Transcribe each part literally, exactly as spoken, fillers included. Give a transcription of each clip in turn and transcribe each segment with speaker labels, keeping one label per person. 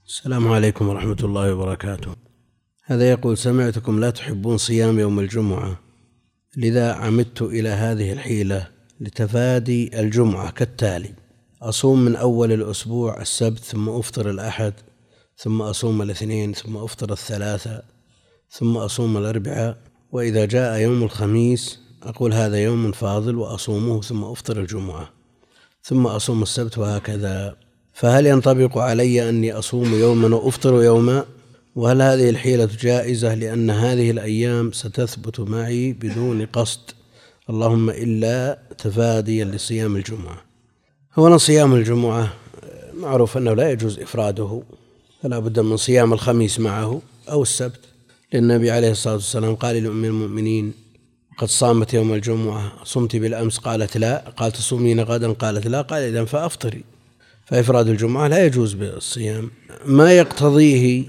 Speaker 1: السلام عليكم ورحمة الله وبركاته. هذا يقول: سمعتكم لا تحبون صيام يوم الجمعة، لذا عمدت إلى هذه الحيلة لتفادي الجمعة كالتالي: أصوم من أول الأسبوع السبت، ثم أفطر الأحد، ثم أصوم الاثنين، ثم أفطر الثلاثة، ثم أصوم الأربعاء، وإذا جاء يوم الخميس أقول هذا يوم فاضل وأصومه، ثم أفطر الجمعة، ثم أصوم السبت، وهكذا. فهل ينطبق علي أني أصوم يوما وأفطر يوما؟ وهل هذه الحيلة جائزة؟ لأن هذه الأيام ستثبت معي بدون قصد، اللهم إلا تفاديا لصيام الجمعة. هو صيام الجمعة معروف أنه لا يجوز إفراده، فلا بد من صيام الخميس معه أو السبت، لأن النبي عليه الصلاة والسلام قال لأم المؤمنين: قد صامت يوم الجمعة، صمت بالأمس؟ قالت لا. قال: تصومين غدا؟ قالت لا. قال: إذن فأفطري. فإفراد الجمعة لا يجوز بالصيام. ما يقتضيه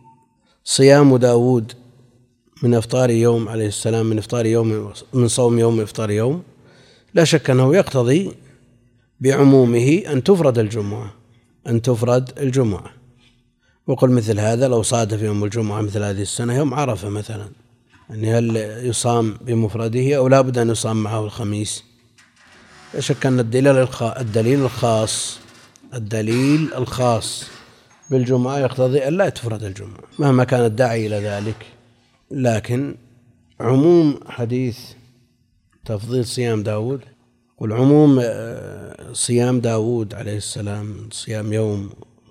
Speaker 1: صيام داود من إفطار يوم عليه السلام من إفطار يوم من صوم يوم إفطار يوم، لا شك أنه يقتضي بعمومه أن تفرد الجمعة أن تفرد الجمعة وقل مثل هذا لو صادف يوم الجمعة مثل هذه السنة يوم عرفة مثلا، يعني هل يصام بمفرده أو لا بد أن يصام معه الخميس؟ لا شك أن الدليل الخاص الدليل الخاص بالجمعة يقتضي أن لا تفرد الجمعة مهما كان الداعي إلى ذلك. لكن عموم حديث تفضيل صيام داود والعموم صيام داود عليه السلام صيام يوم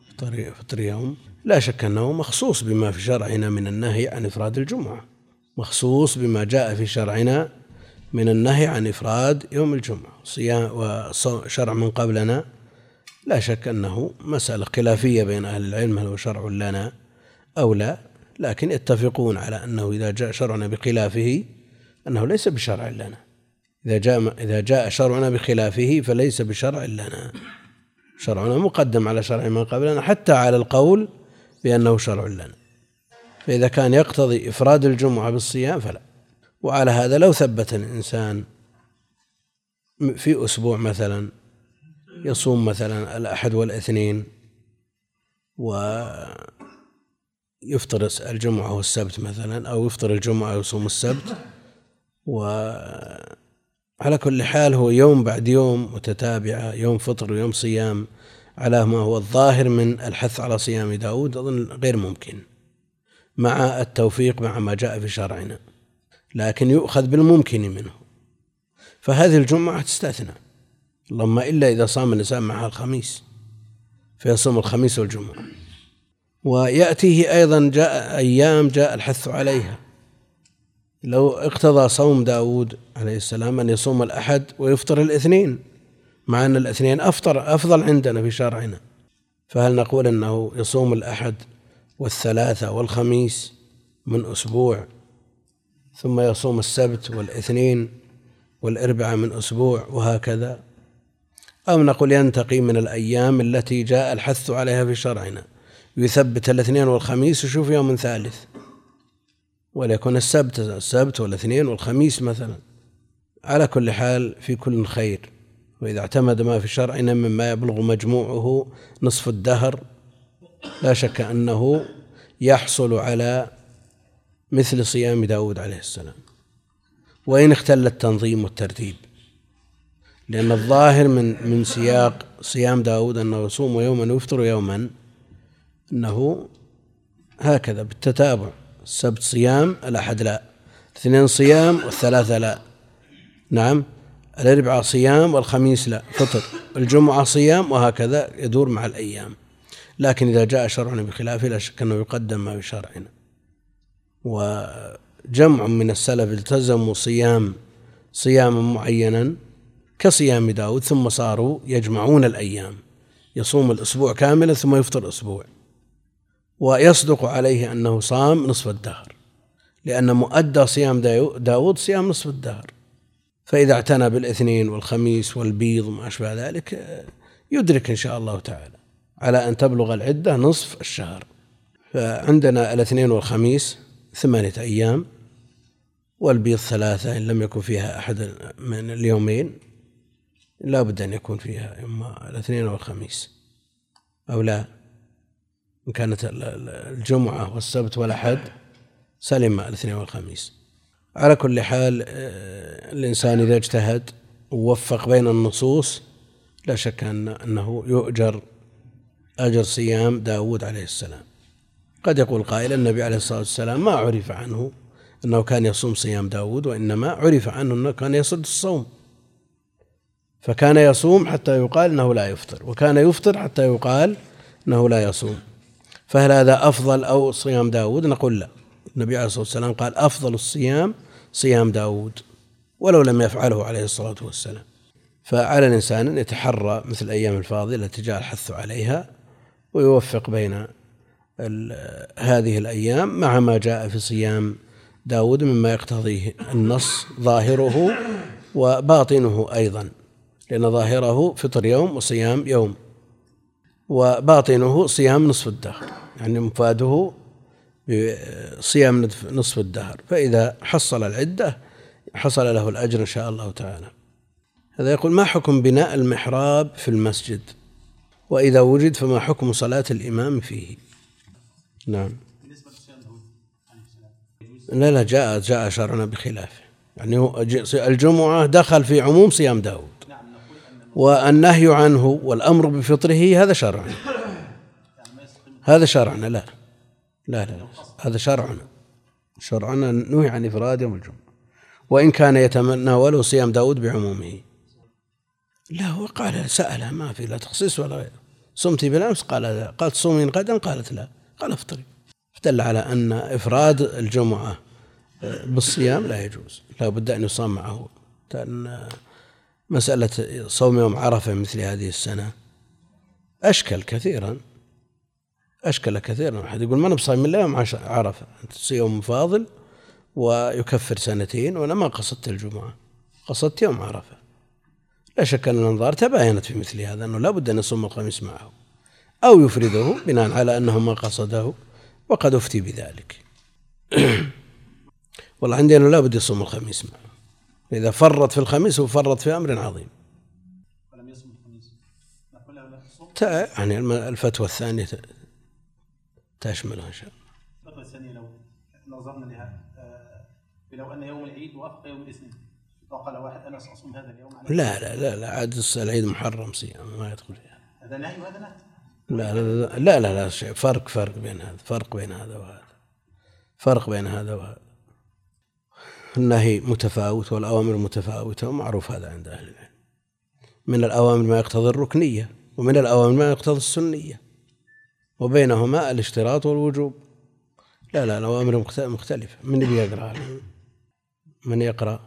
Speaker 1: فطر يوم، لا شك أنه مخصوص بما في شرعنا من النهي عن إفراد الجمعة، مخصوص بما جاء في شرعنا من النهي عن إفراد يوم الجمعة. صيام وشرع من قبلنا لا شك أنه مسألة خلافية بين أهل العلم هل هو شرع لنا أو لا، لكن يتفقون على أنه إذا جاء شرعنا بخلافه أنه ليس بشرع لنا. إذا جاء إذا جاء شرعنا بخلافه فليس بشرع لنا، شرعنا مقدم على شرع من قبلنا حتى على القول بأنه شرع لنا. فإذا كان يقتضي إفراد الجمعة بالصيام فلا. وعلى هذا لو ثبت الإنسان في أسبوع مثلا يصوم مثلا الأحد والاثنين ويفطر الجمعة والسبت مثلا، أو يفطر الجمعة ويصوم السبت، وعلى كل حال هو يوم بعد يوم متتابعة، يوم فطر ويوم صيام، على ما هو الظاهر من الحث على صيام داود أظن غير ممكن مع التوفيق مع ما جاء في شرعنا، لكن يؤخذ بالممكن منه. فهذه الجمعة تستثنى، اللهم إلا إذا صام الإنسان معها الخميس فيصوم الخميس والجمعة. ويأتيه أيضا جاء أيام جاء الحث عليها، لو اقتضى صوم داود عليه السلام أن يصوم الأحد ويفطر الاثنين، مع أن الاثنين أفطر أفضل عندنا في شرعنا، فهل نقول أنه يصوم الأحد والثلاثة والخميس من أسبوع، ثم يصوم السبت والاثنين والأربعاء من أسبوع، وهكذا؟ أو نقول ينتقي من الأيام التي جاء الحث عليها في شرعنا، يثبت الاثنين والخميس ويشوف يوم ثالث، وليكن السبت السبت والاثنين والخميس مثلا. على كل حال في كل خير، وإذا اعتمد ما في شرعنا مما يبلغ مجموعه نصف الدهر لا شك أنه يحصل على مثل صيام داود عليه السلام، وإن اختل التنظيم والترتيب، لأن الظاهر من من سياق صيام داود أنه يصوم يوما ويفطر يوما، أنه هكذا بالتتابع، السبت صيام، الأحد لا، الاثنين صيام والثلاثة لا، نعم، الأربعاء صيام والخميس لا فطر، الجمعة صيام، وهكذا يدور مع الأيام. لكن إذا جاء شرعنا بخلافه لا شك أنه يقدم ما بشرعنا. وجمع من السلف التزموا صيام صياما معينا كصيام داود، ثم صاروا يجمعون الأيام، يصوم الأسبوع كاملا ثم يفطر أسبوع، ويصدق عليه أنه صام نصف الدهر، لأن مؤدى صيام داود صيام نصف الدهر. فإذا اعتنى بالاثنين والخميس والبيض وما أشبه ذلك يدرك إن شاء الله تعالى على أن تبلغ العدة نصف الشهر. فعندنا الاثنين والخميس ثمانية أيام، والبيض ثلاثة إن لم يكن فيها أحد من اليومين، لا بد أن يكون فيها إما الاثنين والخميس أو لا. إن كانت الجمعة والسبت والأحد سلم الاثنين والخميس. على كل حال الإنسان إذا اجتهد ووفق بين النصوص لا شك أنه يؤجر أجر صيام داود عليه السلام. قد يقول قائل النبي عليه الصلاة والسلام ما عرف عنه أنه كان يصوم صيام داود، وإنما عرف عنه أنه كان يصد الصوم، فكان يصوم حتى يقال أنه لا يفطر، وكان يفطر حتى يقال أنه لا يصوم. فهل هذا أفضل أو صيام داود؟ نقول لا. النبي عليه الصلاة والسلام قال أفضل الصيام صيام داود ولو لم يفعله عليه الصلاة والسلام. فعلى الإنسان أن يتحرى مثل الأيام الفاضلة التي جاء الحث عليها ويوفق بين هذه الأيام مع ما جاء في صيام داود مما يقتضيه النص ظاهره وباطنه أيضا، لأن ظاهره فطر يوم وصيام يوم، وباطنه صيام نصف الدهر، يعني مفاده بصيام نصف الدهر، فإذا حصل العدة حصل له الأجر إن شاء الله تعالى. هذا يقول ما حكم بناء المحراب في المسجد، وإذا وجد فما حكم صلاة الإمام فيه؟ نعم. لا لا جاء جاء شرعنا بخلافه، يعني الجمعة دخل في عموم صيام داود، والنهي عنه والأمر بفطره هذا شرعنا، هذا شرعنا لا لا لا هذا شرعنا شرعنا نهي عن إفراد يوم الجمعة، وإن كان يتناوله صيام داود بعمومه. لا هو قال سأله ما في لا تخصيص ولا غير. صمتي بالأمس؟ قال لا. قالت صومين غدا؟ قالت لا. قال افطري. فدل على أن إفراد الجمعة بالصيام لا يجوز، لا بد أن يصام معه. لأن مسألة صوم يوم عرفة مثل هذه السنة أشكل كثيرا أشكل كثيرا أحد يقول ما نبصيم إلا يوم عرفة، أنت يوم فاضل ويكفر سنتين، وأنا ما قصدت الجمعة، قصدت يوم عرفة. لا شك أن الأنظار تباينت في مثل هذا، أنه لا بد أن يصوم الخميس معه أو يفرده بناء على أنه ما قصده، وقد أفتي بذلك. والله عندي أنه لا بد يصوم الخميس معه، إذا فرط في الخميس وفرط في أمر عظيم. ولم يصوم الخميس يعني الفتوى الثانية تشملها إن شاء الله.
Speaker 2: الفتوى الثانية لو نظرنا لها لو أن يوم العيد وافق يوم الاثنين وقال واحد أنا سأصوم هذا اليوم،
Speaker 1: لا لا لا لا عاد العيد محرم صيام ما يدخل فيها.
Speaker 2: هذا نهي وهذا نهي.
Speaker 1: لا لا لا لا لا, لا شيء فرق فرق بين هذا فرق بين هذا وهذا فرق بين هذا وهذا. النهي متفاوت والأوامر متفاوتة، ومعروف هذا عند أهل العلم. من الأوامر ما يقتضي الركنية، ومن الأوامر ما يقتضي السنية، وبينهما الاشتراط والوجوب. لا لا الأوامر مختلفة. من اللي يقرأ؟ من يقرأ؟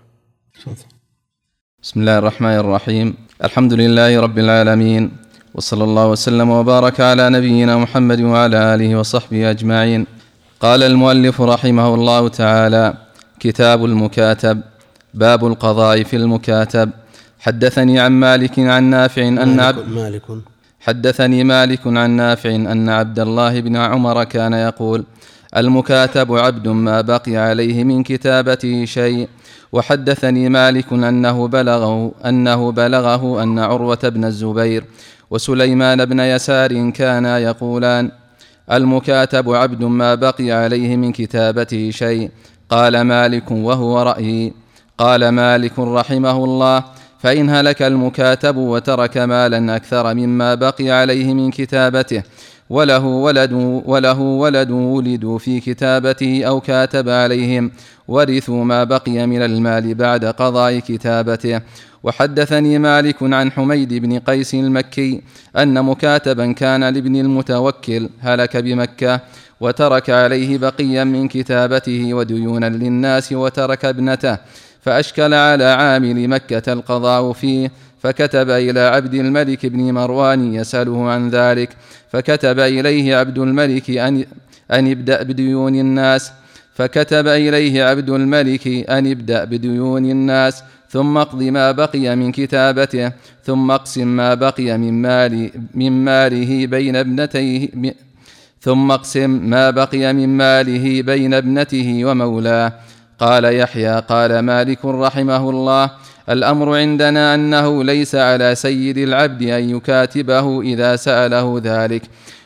Speaker 3: بسم الله الرحمن الرحيم. الحمد لله رب العالمين، وصلى الله وسلم وبارك على نبينا محمد وعلى آله وصحبه أجمعين. قال المؤلف رحمه الله تعالى: كتاب المكاتب. باب القضاء في المكاتب. حدثني عن مالك عن نافع أن عبد
Speaker 1: مالك
Speaker 3: حدثني مالك عن نافع أن عبد الله بن عمر كان يقول: المكاتب عبد ما بقي عليه من كتابته شيء. وحدثني مالك أنه بلغه أنه بلغه أن عروة بن الزبير وسليمان بن يسار كانا يقولان: المكاتب عبد ما بقي عليه من كتابته شيء. قال مالك وهو رأيي. قال مالك رحمه الله: فإن هلك المكاتب وترك مالا أكثر مما بقي عليه من كتابته وله ولد وله ولد ولدوا في كتابته أو كاتب عليهم ورثوا ما بقي من المال بعد قضاء كتابته. وحدثني مالك عن حميد بن قيس المكي أن مكاتبا كان لابن المتوكل هلك بمكة وترك عليه بقيا من كتابته وديونا للناس وترك ابنته، فأشكل على عامل مكة القضاء فيه، فكتب إلى عبد الملك بن مروان يسأله عن ذلك، فكتب إليه عبد الملك أن, أن ابدأ بديون الناس فكتب إليه عبد الملك أن ابدأ بديون الناس ثم اقض ما بقي من كتابته، ثم اقسم ما بقي من, مال من ماله بين ابنتيه ثم اقسم ما بقي من ماله بين ابنته ومولاه. قال يحيى: قال مالك رحمه الله: الأمر عندنا أنه ليس على سيد العبد أن يكاتبه إذا سأله ذلك،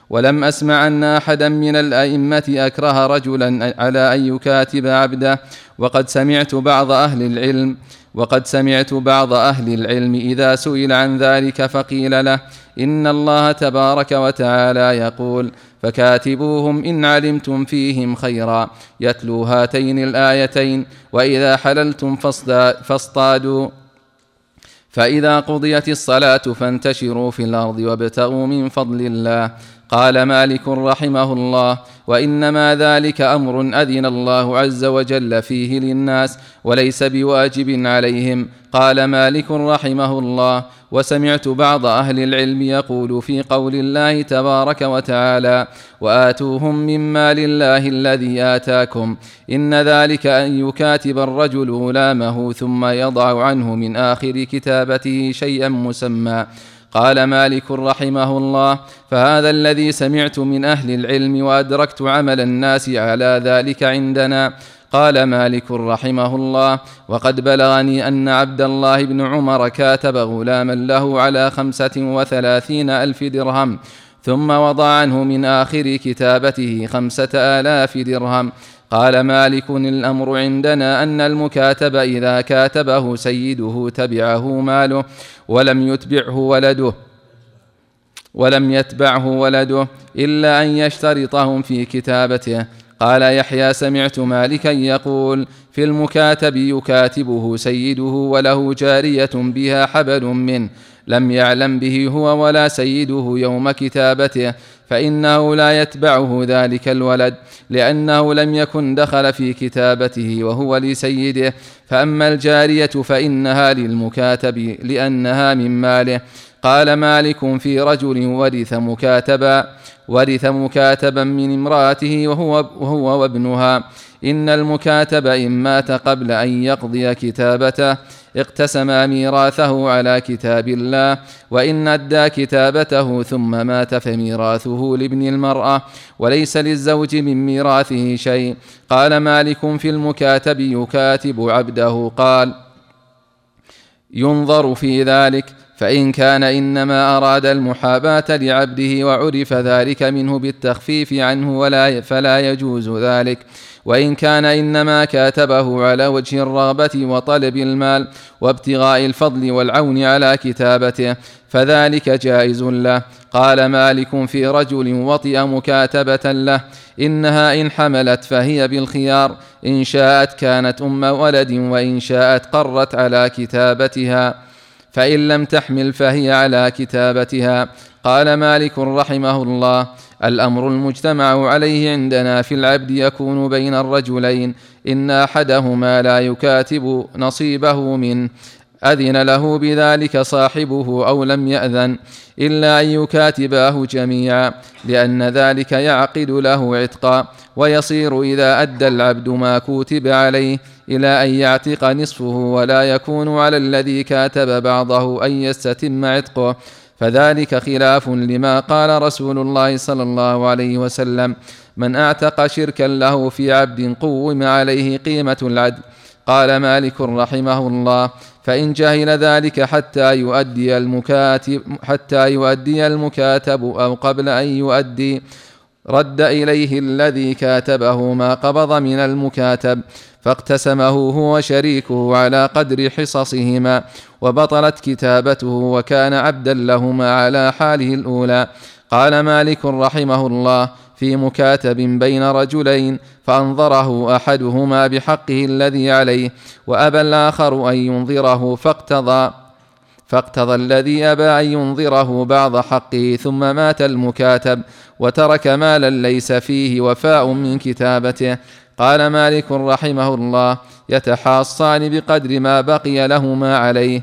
Speaker 3: ولم أسمع أن أحدا من الأئمة أكره رجلا على أن يكاتب عبده. وقد سمعت بعض أهل العلم وقد سمعت بعض أهل العلم إذا سئل عن ذلك فقيل له إن الله تبارك وتعالى يقول فكاتبوهم إن علمتم فيهم خيرا يتلو هاتين الآيتين وإذا حللتم فاصطادوا فإذا قضيت الصلاة فانتشروا في الأرض وابتغوا من فضل الله. قال مالك رحمه الله وإنما ذلك أمر أذن الله عز وجل فيه للناس وليس بواجب عليهم. قال مالك رحمه الله وسمعت بعض أهل العلم يقول في قول الله تبارك وتعالى وآتوهم من مال الله الذي آتاكم إن ذلك أن يكاتب الرجل غلامه ثم يضع عنه من آخر كتابته شيئا مسمى. قال مالك رحمه الله فهذا الذي سمعت من أهل العلم وأدركت عمل الناس على ذلك عندنا. قال مالك رحمه الله وقد بلغني أن عبد الله بن عمر كاتب غلاما له على خمسة وثلاثين ألف درهم ثم وضع عنه من آخر كتابته خمسة آلاف درهم. قال مالك الأمر عندنا أن المكاتب إذا كاتبه سيده تبعه ماله ولم يتبعه ولده ولم يتبعه ولده إلا أن يشترطهم في كتابته. قال يحيى سمعت مالكا يقول في المكاتب يكاتبه سيده وله جارية بها حبل منه لم يعلم به هو ولا سيده يوم كتابته فإنه لا يتبعه ذلك الولد لأنه لم يكن دخل في كتابته وهو لسيده. فأما الجارية فإنها للمكاتب لأنها من ماله. قال مالك في رجل ورث مكاتبا ورث مكاتبا من امرأته وهو, وهو وابنها إن المكاتب إن مات قبل أن يقضي كتابته اقتسما ميراثه على كتاب الله وإن أدى كتابته ثم مات فميراثه لابن المرأة وليس للزوج من ميراثه شيء. قال مالك في المكاتب يكاتب عبده قال ينظر في ذلك فإن كان إنما أراد المحاباة لعبده وعرف ذلك منه بالتخفيف عنه ولا فلا يجوز ذلك. وإن كان إنما كاتبه على وجه الرغبة وطلب المال وابتغاء الفضل والعون على كتابته فذلك جائز له. قال مالك في رجل وطئ مكاتبة له إنها إن حملت فهي بالخيار إن شاءت كانت أم ولد وإن شاءت قرت على كتابتها فإن لم تحمل فهي على كتابتها. قال مالك رحمه الله الأمر المجتمع عليه عندنا في العبد يكون بين الرجلين إن أحدهما لا يكاتب نصيبه منه أذن له بذلك صاحبه أو لم يأذن إلا أن يكاتباه جميعا لأن ذلك يعقد له عتقا ويصير إذا أدى العبد ما كتب عليه إلى أن يعتق نصفه ولا يكون على الذي كاتب بعضه أن يستتم عتقه فذلك خلاف لما قال رسول الله صلى الله عليه وسلم من اعتق شركا له في عبد قوم عليه قيمة العدل. قال مالك رحمه الله فإن جهل ذلك حتى يؤدي المكاتب حتى يؤدي المكاتب أو قبل أن يؤدي رد إليه الذي كاتبه ما قبض من المكاتب فاقتسمه هو شريكه على قدر حصصهما وبطلت كتابته وكان عبدا لهما على حاله الأولى. قال مالك رحمه الله في مكاتب بين رجلين فأنظره أحدهما بحقه الذي عليه وأبى الآخر أن ينظره فاقتضى فاقتضى الذي أبى أن ينظره بعض حقه ثم مات المكاتب وترك مالا ليس فيه وفاء من كتابته. قال مالك رحمه الله يتحاصان بقدر ما بقي لهما عليه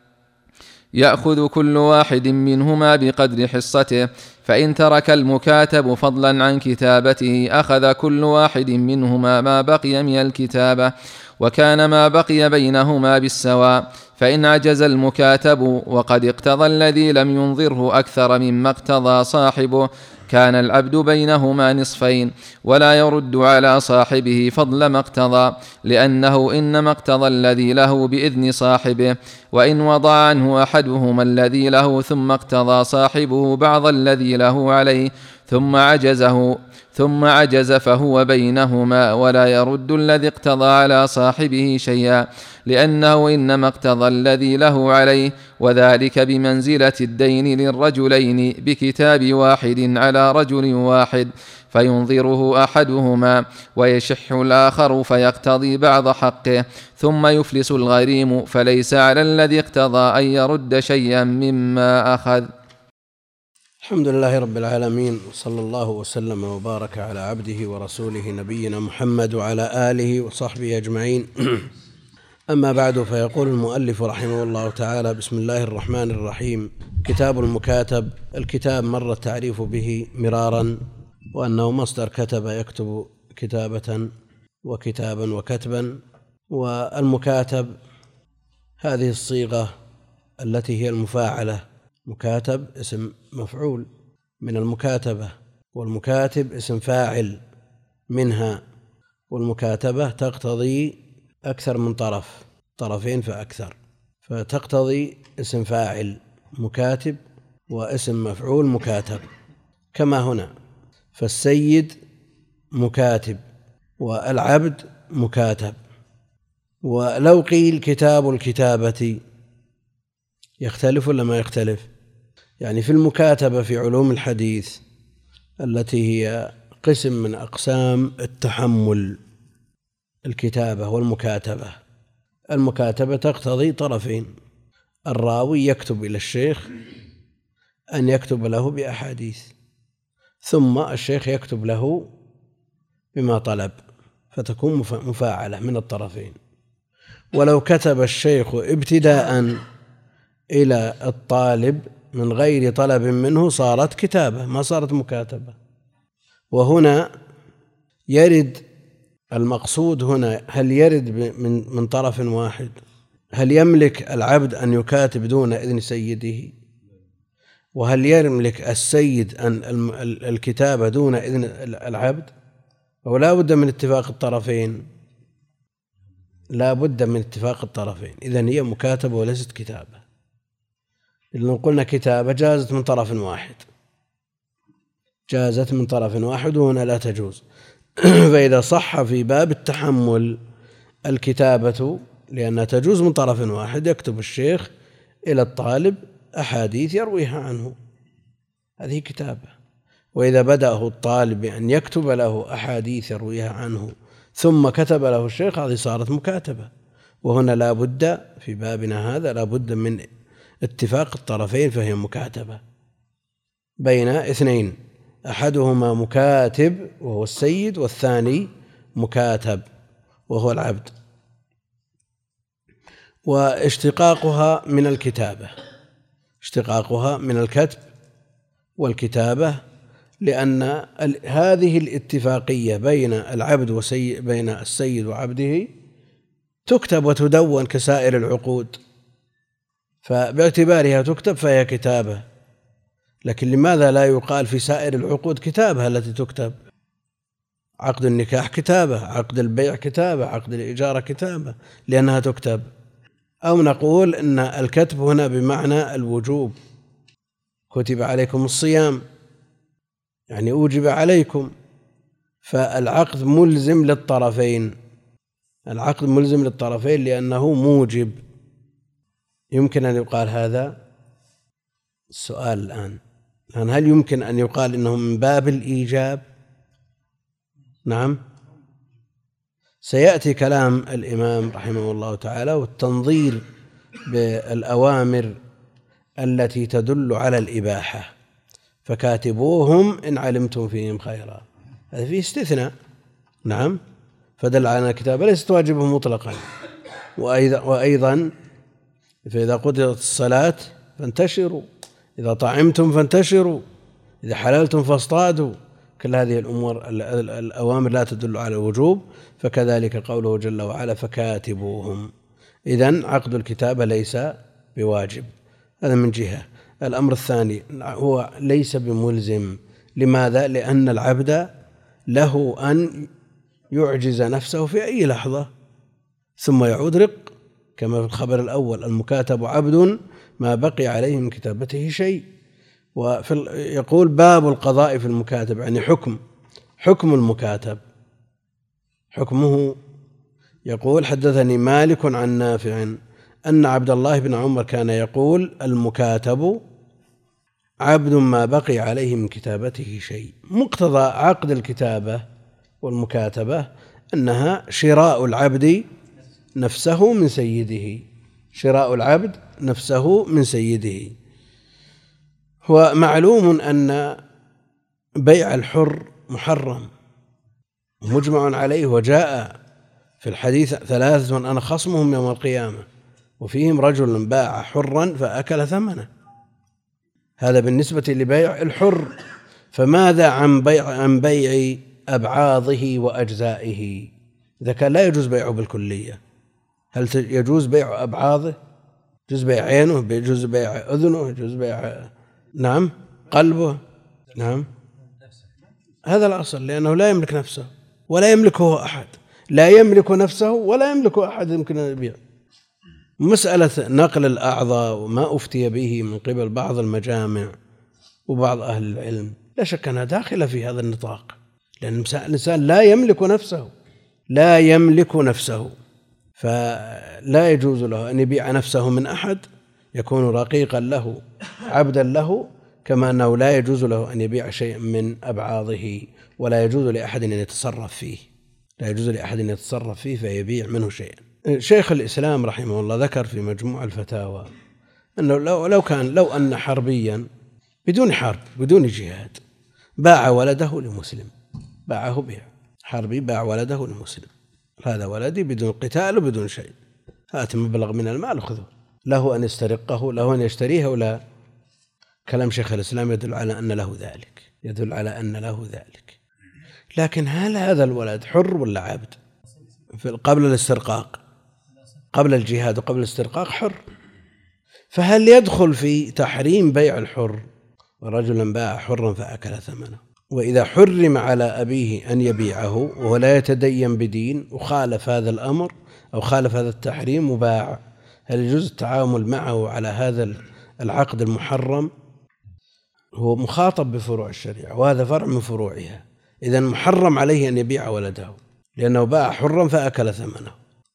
Speaker 3: يأخذ كل واحد منهما بقدر حصته فإن ترك المكاتب فضلا عن كتابته أخذ كل واحد منهما ما بقي من الكتابة وكان ما بقي بينهما بالسواء. فإن عجز المكاتب وقد اقتضى الذي لم ينظره أكثر مما اقتضى صاحبه كان العبد بينهما نصفين، ولا يرد على صاحبه فضل ما اقتضى، لأنه إنما اقتضى الذي له بإذن صاحبه، وإن وضع عنه أحدهما الذي له ثم اقتضى صاحبه بعض الذي له عليه ثم عجزه ثم عجز فهو بينهما، ولا يرد الذي اقتضى على صاحبه شيئا، لأنه إنما اقتضى الذي له عليه، وذلك بمنزلة الدين للرجلين بكتاب واحد على رجل واحد، فينظره أحدهما ويشح الآخر فيقتضي بعض حقه، ثم يفلس الغريم، فليس على الذي اقتضى أن يرد شيئا مما أخذ.
Speaker 1: الحمد لله رب العالمين، وصلى الله وسلم وبارك على عبده ورسوله نبينا محمد وعلى آله وصحبه أجمعين. أما بعد، فيقول المؤلف رحمه الله تعالى: بسم الله الرحمن الرحيم. كتاب المكاتب. الكتاب مر التعريف به مرارا، وأنه مصدر كتب يكتب كتابة وكتابا وكتبا. والمكاتب هذه الصيغة التي هي المفاعلة. مكاتب اسم مفعول من المكاتبة، والمكاتب اسم فاعل منها، والمكاتبة تقتضي أكثر من طرف، طرفين فأكثر، فتقتضي اسم فاعل مكاتب واسم مفعول مكاتب، كما هنا. فالسيد مكاتب والعبد مكاتب. ولو قيل كتاب الكتابة يختلف ولا ما يختلف؟ يعني في المكاتبة في علوم الحديث التي هي قسم من أقسام التحمل، الكتابة والمكاتبة. المكاتبة تقتضي طرفين: الراوي يكتب إلى الشيخ أن يكتب له بأحاديث، ثم الشيخ يكتب له بما طلب، فتكون مفاعلة من الطرفين. ولو كتب الشيخ ابتداء إلى الطالب من غير طلب منه صارت كتابة، ما صارت مكاتبة. وهنا يرد المقصود هنا، هل يرد من من طرف واحد؟ هل يملك العبد أن يكاتب دون إذن سيده؟ وهل يملك السيد أن الكتابة دون إذن العبد؟ أو لا بد من اتفاق الطرفين؟ لا بد من اتفاق الطرفين. إذن هي مكاتبة وليست كتابة. لو قلنا كتابة جازت من طرف واحد، جازت من طرف واحد، وهنا لا تجوز. فإذا صح في باب التحمل الكتابة، لأنها تجوز من طرف واحد، يكتب الشيخ إلى الطالب أحاديث يرويها عنه، هذه كتابة. وإذا بدأه الطالب بأن يكتب له أحاديث يرويها عنه ثم كتب له الشيخ، هذه صارت مكاتبة. وهنا لا بد في بابنا هذا لا بد من اتفاق الطرفين، فهي مكاتبة بين اثنين، أحدهما مكاتب وهو السيد، والثاني مكاتب وهو العبد. واشتقاقها من الكتابة، اشتقاقها من الكتب والكتابة، لأن هذه الاتفاقية بين العبد وسي بين السيد وعبده تكتب وتدون كسائر العقود، فباعتبارها تكتب فهي كتابة. لكن لماذا لا يقال في سائر العقود كتابة التي تكتب؟ عقد النكاح كتابة، عقد البيع كتابة، عقد الإجارة كتابة، لأنها تكتب. أو نقول إن الكتب هنا بمعنى الوجوب، كتب عليكم الصيام يعني أوجب عليكم، فالعقد ملزم للطرفين، العقد ملزم للطرفين لأنه موجب. يمكن أن يقال هذا؟ السؤال الآن الآن هل يمكن أن يقال إنه من باب الإيجاب؟ نعم، سيأتي كلام الإمام رحمه الله تعالى والتنظير بالأوامر التي تدل على الإباحة، فكاتبوهم إن علمتم فيهم خيرا، هذا فيه استثناء. نعم، فدل على الكتابة ليست واجبه مطلقا. وأيضا, وأيضا فإذا قضيت الصلاة فانتشروا، إذا طعمتم فانتشروا، إذا حللتم فاصطادوا. كل هذه الأمور الأوامر لا تدل على الوجوب، فكذلك قوله جل وعلا فكاتبوهم. إذن عقد الكتابة ليس بواجب، هذا من جهة. الأمر الثاني هو ليس بملزم، لماذا؟ لأن العبد له أن يعجز نفسه في أي لحظة ثم يعود رق، كما في الخبر الأول: المكاتب عبد ما بقي عليه من كتابته شيء. ويقول باب القضاء في المكاتب، يعني حكم حكم المكاتب حكمه. يقول: حدثني مالك عن نافع أن عبد الله بن عمر كان يقول: المكاتب عبد ما بقي عليه من كتابته شيء. مقتضى عقد الكتابة والمكاتبة أنها شراء العبد نفسه من سيده، شراء العبد نفسه من سيده. هو معلوم أن بيع الحر محرم مجمع عليه، وجاء في الحديث: ثلاثة أنا خصمهم يوم القيامة وفيهم رجل باع حرا فأكل ثمنه. هذا بالنسبة لبيع الحر. فماذا عن بيع عن بيع أبعاضه وأجزائه؟ إذا كان لا يجوز بيعه بالكلية، هل يجوز بيع أبعاضه؟ يجوز بيع عينه، يجوز بيع أذنه، يجوز بيع نعم قلبه، نعم هذا الأصل، لأنه لا يملك نفسه ولا يملكه أحد، لا يملك نفسه ولا يملك أحد يمكن أن يبيع. مسألة نقل الأعضاء وما أفتي به من قبل بعض المجامع وبعض أهل العلم لا شك أنها داخلة في هذا النطاق، لأن الإنسان لا يملك نفسه لا يملك نفسه فلا يجوز له أن يبيع نفسه من أحد، يكون رقيقا له عبدا له، كما أنه لا يجوز له أن يبيع شيئا من أبعاضه، ولا يجوز لأحد أن يتصرف فيه لا يجوز لأحد أن يتصرف فيه فيبيع منه شيئا. شيخ الإسلام رحمه الله ذكر في مجموع الفتاوى أنه لو, لو كان لو أن حربيا بدون حرب بدون جهاد باع ولده لمسلم، باعه بيع حربي، باع ولده لمسلم، هذا ولدي بدون قتال وبدون شيء، هات مبلغ من المال خذه، له أن يسترقه، له أن يشتريه ولا؟ كلام شيخ الإسلام يدل على أن له ذلك، يدل على أن له ذلك. لكن هل هذا الولد حر ولا عبد؟ قبل الاسترقاق، قبل الجهاد وقبل الاسترقاق حر، فهل يدخل في تحريم بيع الحر؟ ورجلا باع حرا فأكل ثمنه، وإذا حرم على أبيه أن يبيعه وهو لا يتدين بدين وخالف هذا الأمر أو خالف هذا التحريم وباع، هل يجوز التعامل معه على هذا العقد المحرم؟ هو مخاطب بفروع الشريعة وهذا فرع من فروعها، إذن محرم عليه أن يبيع ولده لأنه باع حرا فأكل ثمنه.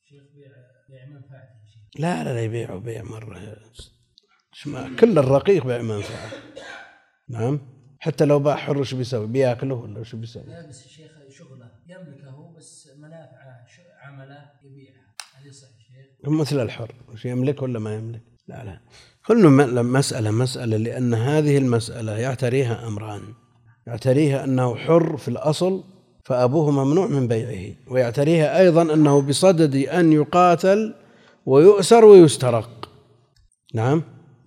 Speaker 1: لا لا لا يبيعه بيع مرة، كل الرقيق بيع منفعة. نعم، حتى لو باع حر وش بيسوي؟ بياكله ولا وش بيسوي؟
Speaker 4: لا بس الشيخ شغله يملكه بس منافعه عمله يبيعها، هل يصح شيخ؟
Speaker 1: مثل الحر وش يملك ولا ما يملك؟ لا لا، كل مسألة مسألة، لأن هذه المسألة يعتريها أمران: يعتريها أنه حر في الأصل فأبوه ممنوع من بيعه، ويعتريها أيضا أنه بصدد أن يقاتل ويؤسر ويسترق. نعم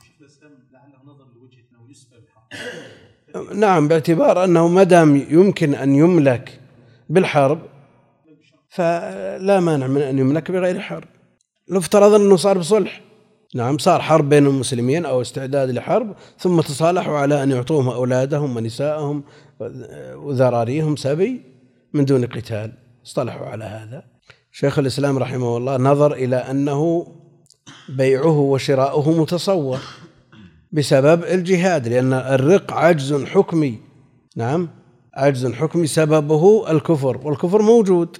Speaker 1: نعم، باعتبار أنه مدام يمكن أن يملك بالحرب فلا مانع من أن يملك بغير حرب. لو افترض أنه صار بصلح، نعم صار حرب بين المسلمين أو استعداد لحرب، ثم تصالحوا على أن يعطوهم أولادهم ونساءهم وذراريهم سبي من دون قتال، اصطلحوا على هذا. شيخ الإسلام رحمه الله نظر إلى أنه بيعه وشراؤه متصور بسبب الجهاد، لأن الرق عجز حكمي، نعم عجز حكمي سببه الكفر، والكفر موجود.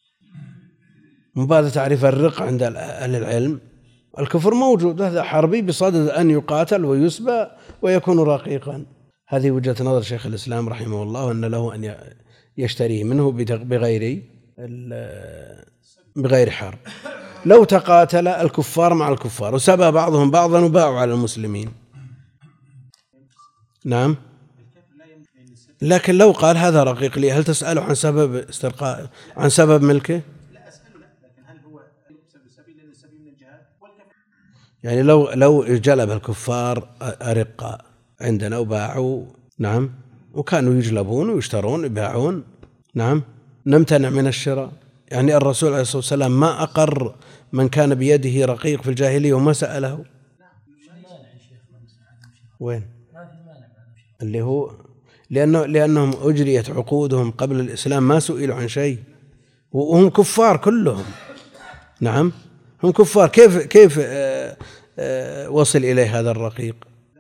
Speaker 1: مبادئ تعريف الرق عند أهل العلم، الكفر موجود، هذا حربي بصدد أن يقاتل ويسبى ويكون رقيقا. هذه وجهة نظر شيخ الإسلام رحمه الله، أن له أن يشتريه منه بغير بغير حرب. لو تقاتل الكفار مع الكفار وسبى بعضهم بعضا وباعوا على المسلمين، نعم، لكن لو قال هذا رقيق لي، هل تسأله عن سبب استرقاء عن سبب ملكه؟
Speaker 2: لا أسأله، لكن هل هو سبيل من سبيل من الجهاد والكفر؟
Speaker 1: يعني لو لو جلب الكفار أرقاء عندنا وباعوا، نعم، وكانوا يجلبون ويشترون ويباعون، نعم، نمتنع من الشراء. يعني الرسول عليه الصلاة والسلام ما أقر من كان بيده رقيق في الجاهلية وما سأله. وين اللي هو لأنه لأنهم أجريت عقودهم قبل الإسلام ما سئلوا عن شيء، وهم كفار كلهم. نعم هم كفار، كيف كيف آآ آآ وصل إليه هذا الرقيق؟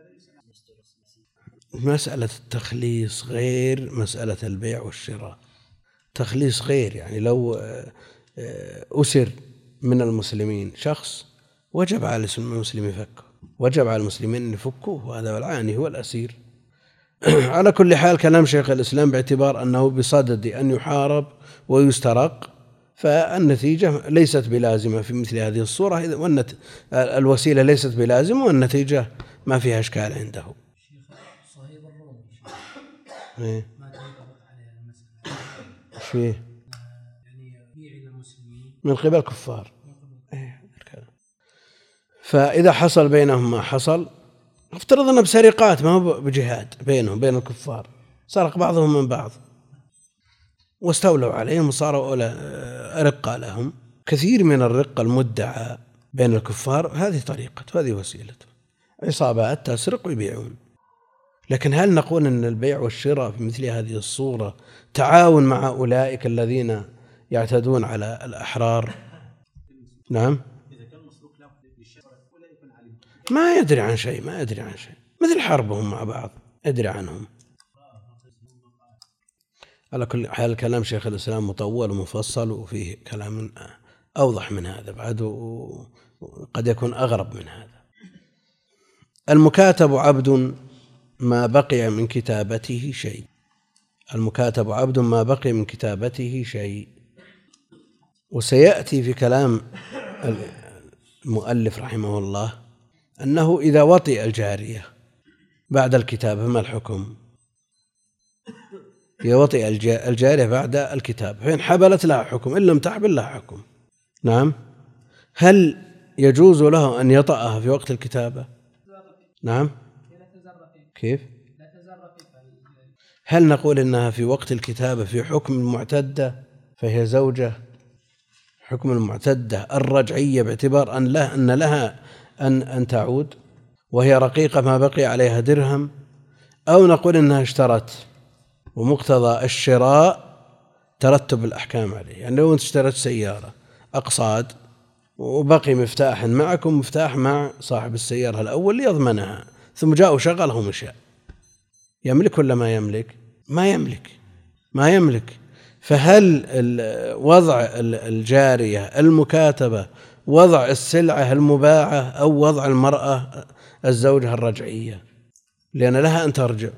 Speaker 1: مسألة التخليص غير مسألة البيع والشراء. تخليص غير، يعني لو أسر من المسلمين شخص وجب على المسلمين يفكه، وجب على المسلمين أن يفكوه، وهذا العاني هو الأسير. على كل حال كلام شيخ الإسلام باعتبار أنه بصدد أن يحارب ويسترق، فالنتيجة ليست بلازمة في مثل هذه الصورة، والنت... الوسيلة ليست بلازمة، والنتيجة ما فيها إشكال عنده.
Speaker 4: صهيب الرومي
Speaker 1: إيه؟
Speaker 4: ما تنطبق عليها المسألة.
Speaker 1: إيش فيه؟
Speaker 4: يعني بيع المسلمين
Speaker 1: من قبل كفار. إيه؟ فإذا حصل بينهم ما حصل، افترض أنه بسرقات ما هو بجهاد بينهم بين الكفار، سرق بعضهم من بعض واستولوا عليهم وصاروا أرقة لهم. كثير من الرقة المدعى بين الكفار هذه طريقته، هذه وسيلته، عصابات تسرق ويبيعون. لكن هل نقول أن البيع والشراء في مثل هذه الصورة تعاون مع أولئك الذين يعتدون على الأحرار؟ نعم، ما يدري عن شيء، ما يدري عن شيء، مثل حربهم مع بعض يدري عنهم. على كل حال كلام شيخ الإسلام مطول ومفصل، وفيه كلام أوضح من هذا بعد، وقد يكون أغرب من هذا. المكاتب عبد ما بقي من كتابته شيء. المكاتب عبد ما بقي من كتابته شيء. وسيأتي في كلام المؤلف رحمه الله أنه إذا وطئ الجارية بعد الكتابة ما الحكم؟ إذا وطئ الجارية بعد الكتابة فإن حبلت لها حكم، إن لم تحبل لها حكم. نعم. هل يجوز له أن يطأها في وقت الكتابة؟ نعم. كيف؟ هل نقول إنها في وقت الكتابة في حكم المعتدة فهي زوجة، حكم المعتدة الرجعية باعتبار أن له أن لها أن أن تعود وهي رقيقة ما بقي عليها درهم، أو نقول إنها اشترت ومقتضى الشراء ترتب الأحكام عليه؟ يعني لو أنت اشترت سيارة أقصاد وبقي مفتاح معك ومفتاح مع صاحب السيارة الأول ليضمنها، ثم جاء وشغله ومشى، يملك ولا ما يملك؟ ما يملك، ما يملك. فهل وضع الجارية المكاتبة وضع السلعة المباعة أو وضع المرأة الزوجة الرجعية؟ لأن لها أن ترجع،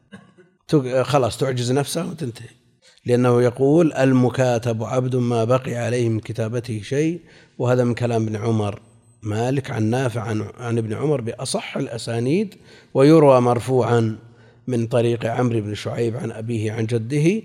Speaker 1: خلاص تعجز نفسها وتنتهي، لأنه يقول المكاتب عبد ما بقي عليه من كتابته شيء. وهذا من كلام ابن عمر، مالك عن نافع عن, عن ابن عمر بأصح الأسانيد، ويروى مرفوعا من طريق عمرو بن شعيب عن أبيه عن جده،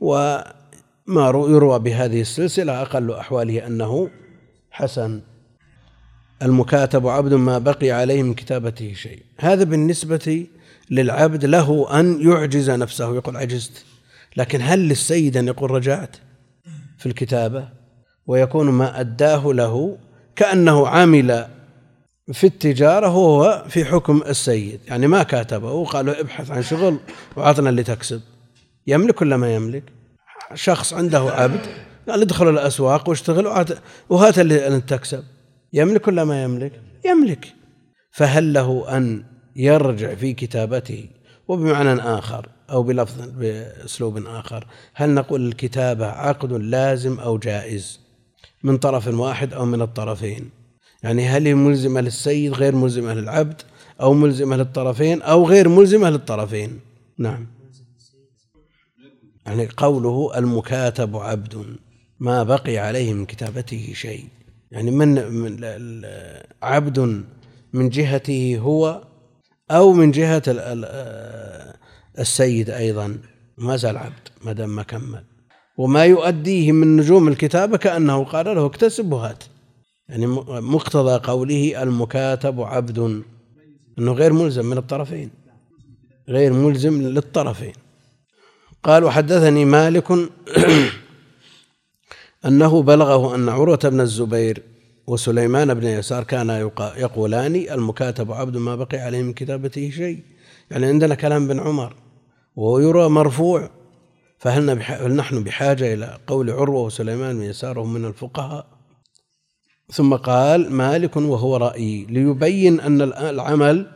Speaker 1: وما يروى بهذه السلسلة أقل أحواله أنه حسن. المكاتب عبد ما بقي عليه من كتابته شيء، هذا بالنسبة للعبد له أن يعجز نفسه يقول عجزت. لكن هل للسيد أن يقول رجعت في الكتابة ويكون ما أداه له كأنه عامل في التجارة وهو في حكم السيد؟ يعني ما كاتبه وقالوا ابحث عن شغل وعطنا اللي تكسب، يملك ولا ما يملك؟ شخص عنده عبد قال ادخل الأسواق واشتغل وهات اللي تكسب، يملك ولا ما يملك؟ يملك. فهل له أن يرجع في كتابته؟ وبمعنى آخر أو بلفظ بأسلوب آخر، هل نقول الكتابة عقد لازم أو جائز من طرف واحد أو من الطرفين؟ يعني هل هي ملزمة للسيد غير ملزمة للعبد، أو ملزمة للطرفين أو غير ملزمة للطرفين؟ نعم. يعني قوله المكاتب عبد ما بقي عليه من كتابته شيء، يعني من, من عبد من جهته هو أو من جهة السيد أيضا ما زال عبد ما دام ما كمل. وما يؤديه من نجوم الكتابة كأنه قال له اكتسب وهات، يعني مقتضى قوله المكاتب عبد أنه غير ملزم من الطرفين، غير ملزم للطرفين. قال وحدثني مالك أنه بلغه أن عروة بن الزبير وسليمان بن يسار كانا يقولان المكاتب عبد ما بقي عليه من كتابته شيء. يعني عندنا كلام بن عمر وهو يرى مرفوع، فهل نحن بحاجة إلى قول عروة وسليمان بن يسار من الفقهاء؟ ثم قال مالك وهو رأيي، ليبين أن العمل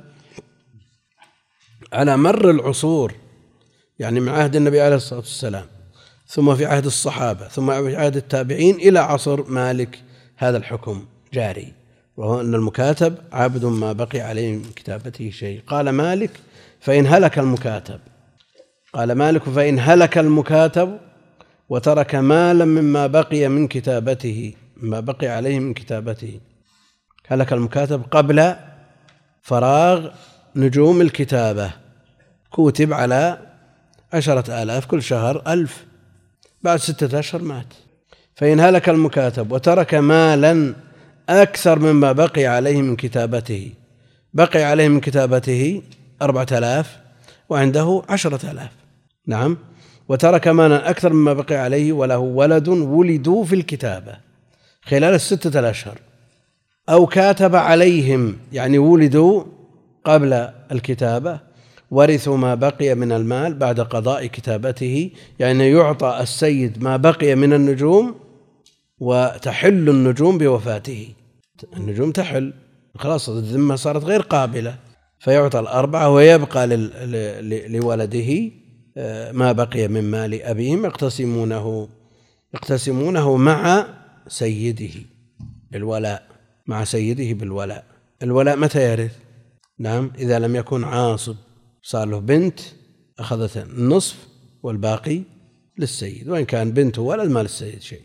Speaker 1: على مر العصور، يعني من عهد النبي عليه الصلاة والسلام ثم في عهد الصحابة ثم في عهد التابعين إلى عصر مالك، هذا الحكم جاري، وهو أن المكاتب عبد ما بقي عليه من كتابته شيء. قال مالك فإن هلك المكاتب قال مالك فإن هلك المكاتب وترك مالا مما بقي من كتابته مما بقي عليه من كتابته، هلك المكاتب قبل فراغ نجوم الكتابة، كتب على عشرة آلاف كل شهر ألف، بعد ستة أشهر مات. فإن هلك المكاتب وترك مالا أكثر مما بقي عليه من كتابته، بقي عليه من كتابته أربعة آلاف وعنده عشرة آلاف، نعم، وترك مالا أكثر مما بقي عليه وله ولد ولدوا في الكتابة خلال الستة الأشهر، أو كاتب عليهم يعني ولدوا قبل الكتابة، ورثوا ما بقي من المال بعد قضاء كتابته، يعني يعطى السيد ما بقي من النجوم وتحل النجوم بوفاته، النجوم تحل خلاص، الذمة صارت غير قابلة، فيعطى الأربعة ويبقى لولده ما بقي من مال أبيهم يقتسمونه يقتسمونه مع سيده بالولاء، مع سيده بالولاء. الولاء متى يرث؟ نعم، إذا لم يكن عاصب، صار له بنت أخذت النصف والباقي للسيد، وإن كان بنته ولا المال السيد شيء.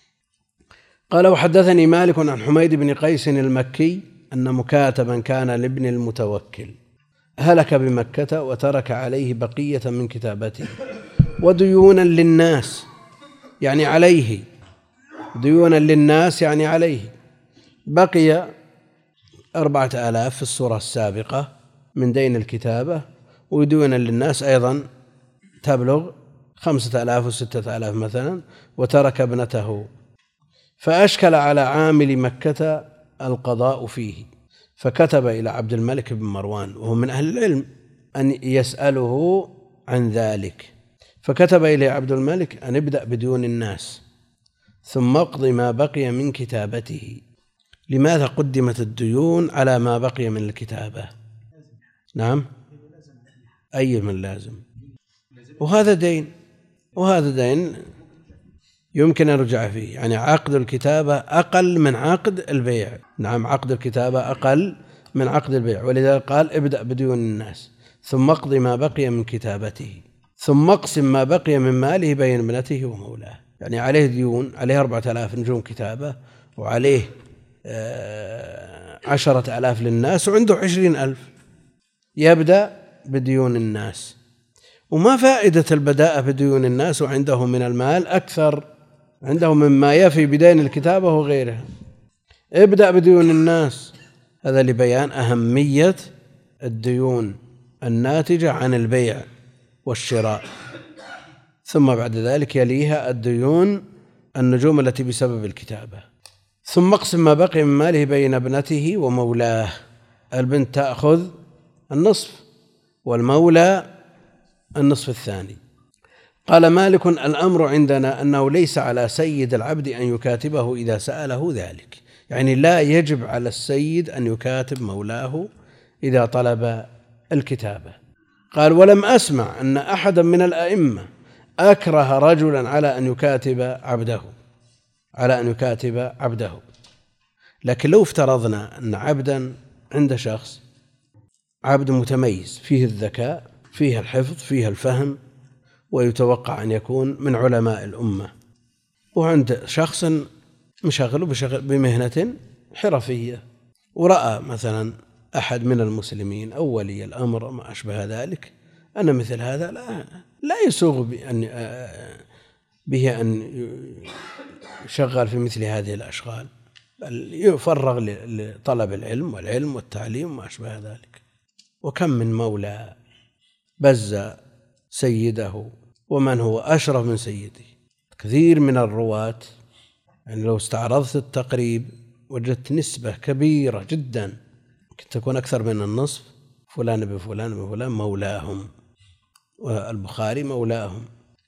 Speaker 1: قال وحدثني مالك عن حميد بن قيس المكي أن مكاتبا كان لابن المتوكل هلك بمكة وترك عليه بقية من كتابته وديونا للناس، يعني عليه، ديونا للناس يعني عليه، بقي أربعة آلاف في الصورة السابقة من دين الكتابة، وديونا للناس أيضا تبلغ خمسة آلاف وستة آلاف مثلا، وترك ابنته، فأشكل على عامل مكة القضاء فيه، فكتب إلى عبد الملك بن مروان وهو من أهل العلم أن يسأله عن ذلك، فكتب إليه عبد الملك أن ابدأ بديون الناس ثم اقض ما بقي من كتابته. لماذا قدمت الديون على ما بقي من الكتابة؟ نعم، أي من لازم، وهذا دين وهذا دين يمكن أن يرجع فيه، يعني عقد الكتابة أقل من عقد البيع، نعم، عقد الكتابة أقل من عقد البيع، ولذلك قال ابدأ بديون الناس ثم اقض ما بقي من كتابته ثم اقسم ما بقي من ماله بين ابنته ومولاه، يعني عليه ديون، عليه أربعة آلاف نجوم كتابة وعليه عشرة آلاف للناس وعنده عشرين ألف، يبدأ بديون الناس. وما فائدة البداء بديون الناس وعنده من المال أكثر، عنده مما يفي بدين الكتابة وغيرها؟ ابدأ بديون الناس، هذا لبيان أهمية الديون الناتجة عن البيع والشراء. ثم بعد ذلك يليها الديون النجوم التي بسبب الكتابة. ثم اقسم ما بقي من ماله بين ابنته ومولاه، البنت تأخذ النصف والمولى النصف الثاني. قال مالك الأمر عندنا أنه ليس على سيد العبد أن يكاتبه إذا سأله ذلك، يعني لا يجب على السيد أن يكاتب مولاه إذا طلب الكتابة. قال ولم أسمع أن أحدا من الأئمة أكره رجلا على أن يكاتب عبده على أن يكاتب عبده لكن لو افترضنا أن عبدا عند شخص عبد متميز فيه الذكاء فيه الحفظ فيه الفهم ويتوقع أن يكون من علماء الأمة، وعند شخص مشغل بمهنة حرفية، ورأى مثلا أحد من المسلمين أو ولي الأمر ما أشبه ذلك أن مثل هذا لا, لا يسوغ بأن به أن يشغل في مثل هذه الأشغال، بل يفرغ لطلب العلم والعلم والتعليم وما أشبه ذلك. وكم من مولى بز سيده ومن هو أشرف من سيده. كثير من الرواة يعني لو استعرضت التقريب وجدت نسبة كبيرة جدا ممكن تكون أكثر من النصف، فلان بفلان بفلان مولاهم، والبخاري مولاهم.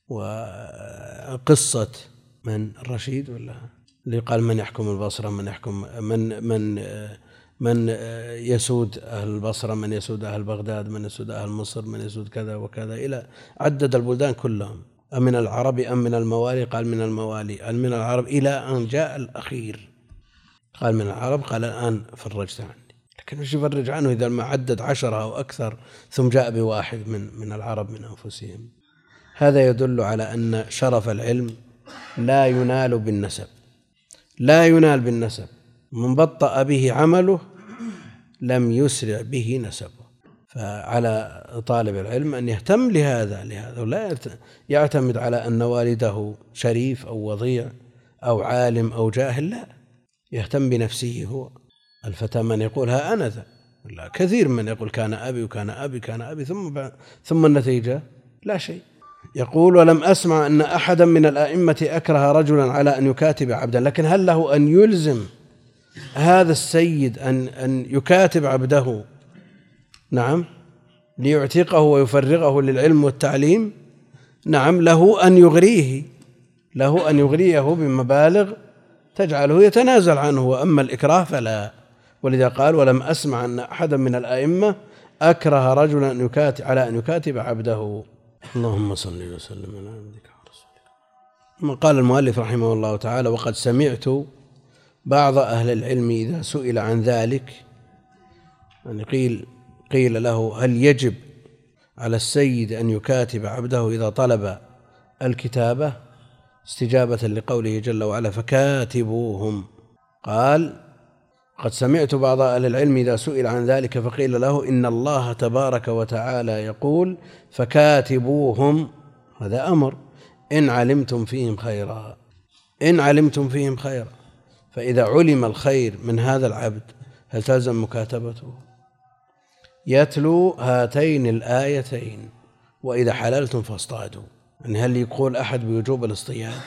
Speaker 1: وقصة من الرشيد ولا اللي قال من يحكم البصرة من يحكم من من من يسود أهل البصرة من يسود أهل بغداد من يسود أهل مصر من يسود كذا وكذا، إلى عدد البلدان كلهم، أم من العرب أم من الموالي، قال من الموالي، أم من العرب، إلى أن جاء الأخير قال من العرب، قال الآن فرجت عني. لكن وش يفرج عنه إذا ما عدد عشرة أو أكثر ثم جاء بواحد من من العرب من أنفسهم؟ هذا يدل على أن شرف العلم لا ينال بالنسب، لا ينال بالنسب. من بطأ به عمله لم يسرع به نسبه. فعلى طالب العلم أن يهتم لهذا لهذا ولا يعتمد على أن والده شريف أو وضيع أو عالم أو جاهل، لا، يهتم بنفسه هو. الفتى من يقول ها أنا ذا، لا، كثير من يقول كان أبي وكان أبي كان أبي ثم ثم النتيجة لا شيء. يقول ولم أسمع أن أحدا من الأئمة أكره رجلا على أن يكاتب عبدا، لكن هل له أن يلزم هذا السيد أن أن يكاتب عبده؟ نعم، ليعتقه ويفرغه للعلم والتعليم. نعم، له أن يغريه له أن يغريه بمبالغ تجعله يتنازل عنه، وأما الإكراه فلا. ولذا قال ولم أسمع أن أحدا من الأئمة أكره رجلا أن يكاتب على أن يكاتب عبده. اللهم صل وسلم على عبدك ورسولك. قال المؤلف رحمه الله تعالى وقد سمعت بعض أهل العلم إذا سئل عن ذلك، يعني قيل قيل له هل يجب على السيد أن يكاتب عبده إذا طلب الكتابة، استجابة لقوله جل وعلا فكاتبوهم، قال قد سمعت بعض أهل العلم إذا سئل عن ذلك فقيل له إن الله تبارك وتعالى يقول فكاتبوهم، هذا أمر، إن علمتم فيهم خيرا، إن علمتم فيهم خيرا. فإذا علم الخير من هذا العبد هل تلزم مكاتبته؟ يتلو هاتين الآيتين وإذا حللتم فاصطادوا، يعني هل يقول أحد بوجوب الاصطياد؟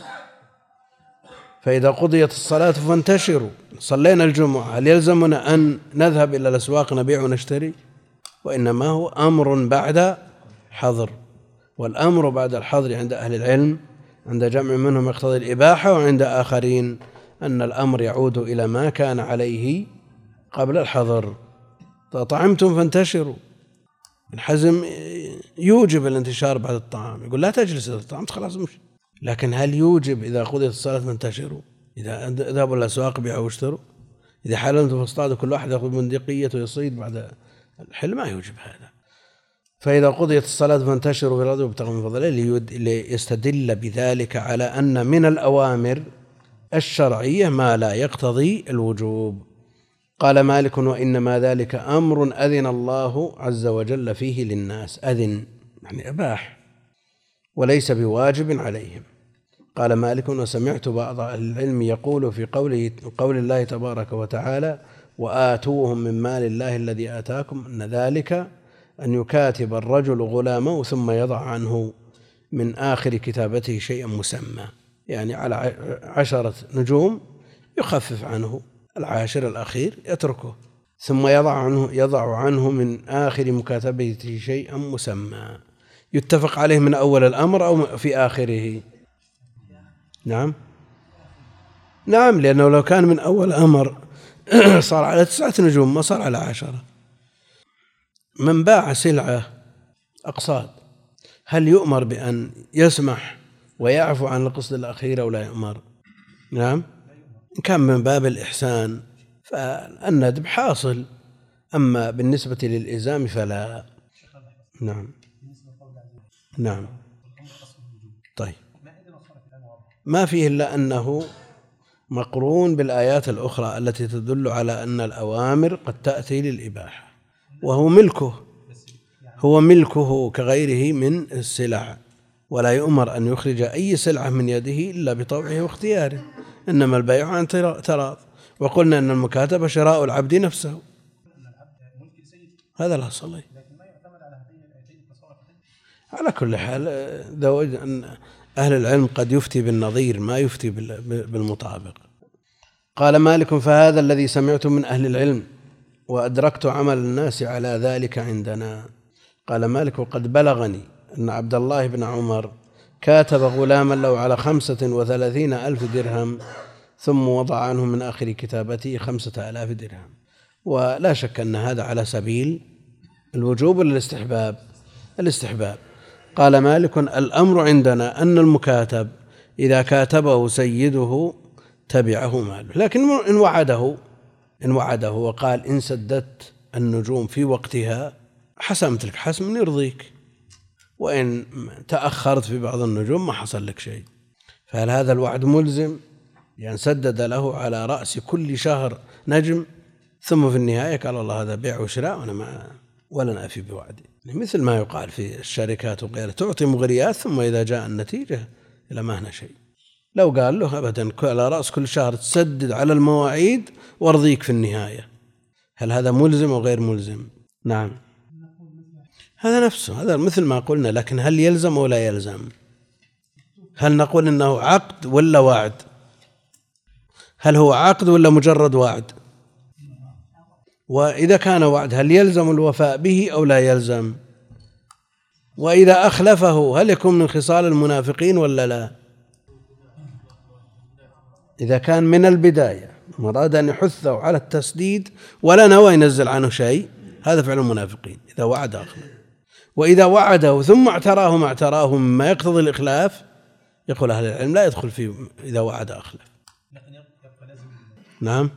Speaker 1: فإذا قضيت الصلاة فانتشروا، صلينا الجمعة، هل يلزمنا أن نذهب إلى الأسواق نبيع ونشتري؟ وإنما هو أمر بعد حظر، والأمر بعد الحظر عند أهل العلم عند جمع منهم يقتضي الإباحة، وعند آخرين أن الأمر يعود إلى ما كان عليه قبل الحظر. طعمتم فانتشروا، الحزم يوجب الانتشار بعد الطعام، يقول لا تجلس إذا طعمت خلاص مش. لكن هل يوجب إذا قضيت الصلاة فانتشروا، إذا ذهبوا الأسواق بيعوا واشتروا، إذا حللتم فاصطادوا كل واحد يأخذ بندقيته ويصيد بعد الحل؟ ما يوجب هذا. فإذا قضيت الصلاة فانتشروا في الأرض وابتغوا من فضل الله، ليستدل بذلك على أن من الأوامر الشرعية ما لا يقتضي الوجوب. قال مالك وإنما ذلك أمر أذن الله عز وجل فيه للناس، أذن يعني أباح، وليس بواجب عليهم. قال مالك وسمعت بعض أهل العلم يقول في قوله قول الله تبارك وتعالى وآتوهم من مال الله الذي آتاكم أن ذلك أن يكاتب الرجل غلامه ثم يضع عنه من آخر كتابته شيئا مسمى، يعني على عشرة نجوم يخفف عنه العاشر الأخير يتركه، ثم يضع عنه يضع عنه من آخر مكاتبته شيئا مسمى يتفق عليه من أول الأمر أو في آخره. نعم نعم لأنه لو كان من أول أمر صار على تسعة نجوم ما صار على عشرة. من باع سلعة أقساط هل يؤمر بأن يسمح ويعفو عن القسط الأخير أو لا يؤمر؟ نعم، إن كان من باب الإحسان فالندب حاصل، أما بالنسبة للإلزام فلا. نعم نعم طيب، ما فيه إلا أنه مقرون بالآيات الأخرى التي تدل على أن الأوامر قد تأتي للإباحة، وهو ملكه هو ملكه كغيره من السلع، ولا يؤمر أن يخرج أي سلعة من يده إلا بطوعه واختياره، إنما البيع عن تراض. وقلنا أن المكاتبة شراء العبد نفسه، هذا الأصل. على كل حال أهل العلم قد يفتي بالنظير ما يفتي بالمطابق. قال مالك فهذا الذي سمعت من أهل العلم وأدركت عمل الناس على ذلك عندنا. قال مالك وقد بلغني أن عبد الله بن عمر كاتب غلاما له على خمسة وثلاثين ألف درهم ثم وضع عنه من آخر كتابته خمسة آلاف درهم. ولا شك أن هذا على سبيل الوجوب ولا الاستحباب؟ الاستحباب. قال مالك الأمر عندنا أن المكاتب إذا كاتبه سيده تبعه ماله، لكن إن وعده إن وعده وقال إن سددت النجوم في وقتها حسمت لك حسم يرضيك، وإن تأخرت في بعض النجوم ما حصل لك شيء. فهل هذا الوعد ملزم؟ يعني سدد له على رأس كل شهر نجم ثم في النهاية قال الله هذا بيع وشراء وأنا ما ولن أفي بوعدي، مثل ما يقال في الشركات وغيرها، تعطي مغريات ثم إذا جاء النتيجة إلى ما هنا شيء. لو قال له أبدا على رأس كل شهر تسدد على المواعيد وارضيك في النهاية، هل هذا ملزم أو غير ملزم؟ نعم هذا نفسه، هذا مثل ما قلنا. لكن هل يلزم أو لا يلزم؟ هل نقول إنه عقد ولا وعد؟ هل هو عقد ولا مجرد وعد؟ وإذا كان وعد هل يلزم الوفاء به أو لا يلزم؟ وإذا أخلفه هل يكون من خصال المنافقين ولا لا؟ إذا كان من البداية مراد أن يحثه على التسديد ولا نوى ينزل عنه شيء، هذا فعل المنافقين إذا وعد أخلف. وإذا وعده ثم اعتراه ما اعتراه مما يقتضي الإخلاف، يقول أهل العلم لا يدخل فيه إذا وعد أخلف. نعم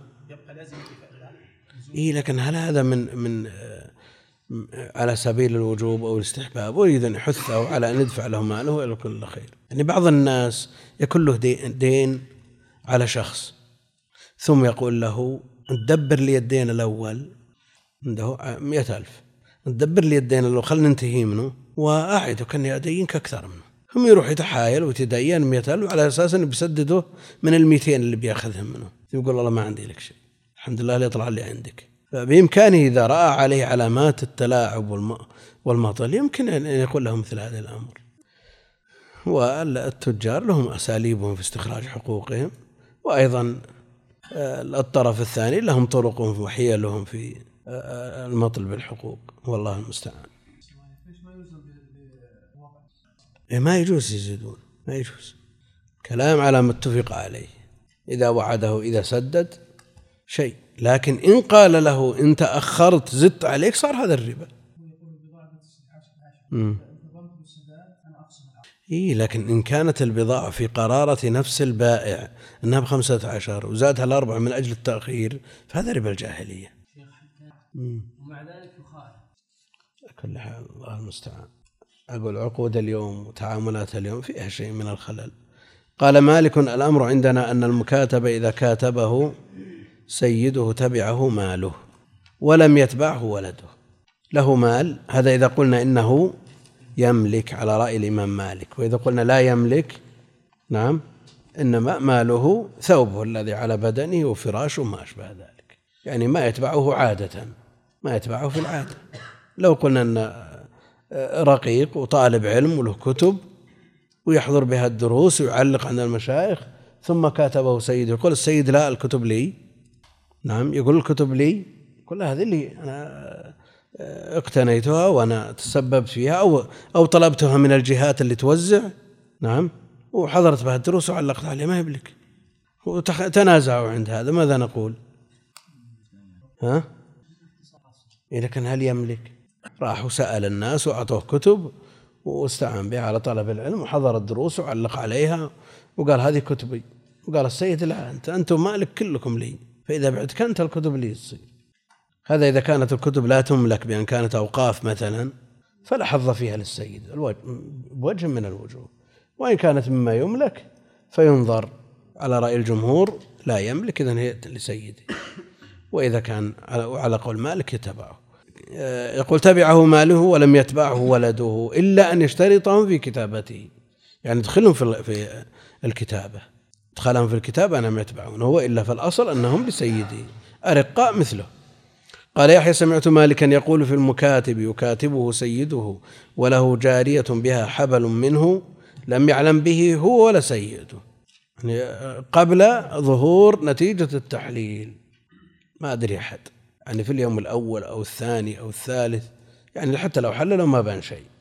Speaker 1: إيه، لكن هل هذا من من على سبيل الوجوب أو الاستحباب؟ ويريد أن يحثه على أن يدفع له ماله وإلى كل خير. يعني بعض الناس يكون له دين على شخص ثم يقول له دبر لي الدين الأول، عنده مئة ألف، دبر لي الدين الأول خلنا ننتهي منه وأعدك أني أدينك أكثر منه. هم يروح يتحايل ويتدين مئة ألف على أساس أنه بيسدده من المئتين اللي بيأخذهم منه، يقول والله ما عندي لك شيء، الحمد لله اللي يطلع لي عندك. فبإمكانه إذا رأى عليه علامات التلاعب والمطل يمكن أن يقول له مثل هذا الأمر. والتجار لهم أساليبهم في استخراج حقوقهم، وأيضا الطرف الثاني لهم طرقهم وحيلهم في المطل بالحقوق، والله المستعان. ما يجوز يزيدون، ما يجوز، كلام على ما اتفق عليه. إذا وعده إذا سدد شيء، لكن إن قال له إن تأخرت زدت عليك صار هذا الربا. إيه، لكن إن كانت البضاعة في قرارة نفس البائع أنها بخمسة عشر وزادها الأربعة من أجل التأخير فهذا ربا الجاهلية.
Speaker 4: ومع ذلك يخالف.
Speaker 1: كل حال الله المستعان. أقول عقود اليوم وتعاملات اليوم فيها شيء من الخلل. قال مالك الأمر عندنا أن المكاتب إذا كاتبه سيده تبعه ماله ولم يتبعه ولده. له مال، هذا إذا قلنا إنه يملك على رأي الإمام مالك، وإذا قلنا لا يملك نعم إنما ماله ثوبه الذي على بدنه وفراشه وما أشبه ذلك، يعني ما يتبعه عادة، ما يتبعه في العادة. لو قلنا أن رقيق وطالب علم وله كتب ويحضر بها الدروس ويعلق عند المشايخ ثم كاتبه سيد، يقول السيد لا الكتب لي، نعم يقول الكتب لي، كل هذه اللي أنا اقتنيتها وأنا تسببت فيها أو أو طلبتها من الجهات اللي توزع، نعم وحضرت بها الدروس وعلقت عليها، ما يملك. وتنازعوا عند هذا، ماذا نقول؟ ها؟ إذا كان هل يملك؟ راح وسأل الناس وأعطوه كتب واستعان بها على طلب العلم وحضر الدروس وعلق عليها وقال هذه كتبي، وقال السيد لا أنت أنتم مالك كلكم لي، فإذا بعدك أنت الكتب لي تصير. هذا إذا كانت الكتب لا تملك بأن كانت أوقاف مثلا فلا حظ فيها للسيد بوجه من الوجوه، وإن كانت مما يملك فينظر على رأي الجمهور لا يملك إذن هي لسيده، وإذا كان على قول مالك يتبعه. يقول تبعه ماله ولم يتبعه ولده إلا أن يشترطهم في كتابته، يعني دخلهم في الكتابة، دخلهم في الكتابة أنهم يتبعون هو، إلا في الأصل أنهم لسيده أرقاء مثله. قال يحيى سمعت مالكا يقول في المكاتب يكاتبه سيده وله جارية بها حبل منه لم يعلم به هو ولا سيده، يعني قبل ظهور نتيجة التحليل، ما أدري أحد، يعني في اليوم الأول أو الثاني أو الثالث، يعني حتى لو حللوا ما بان شيء،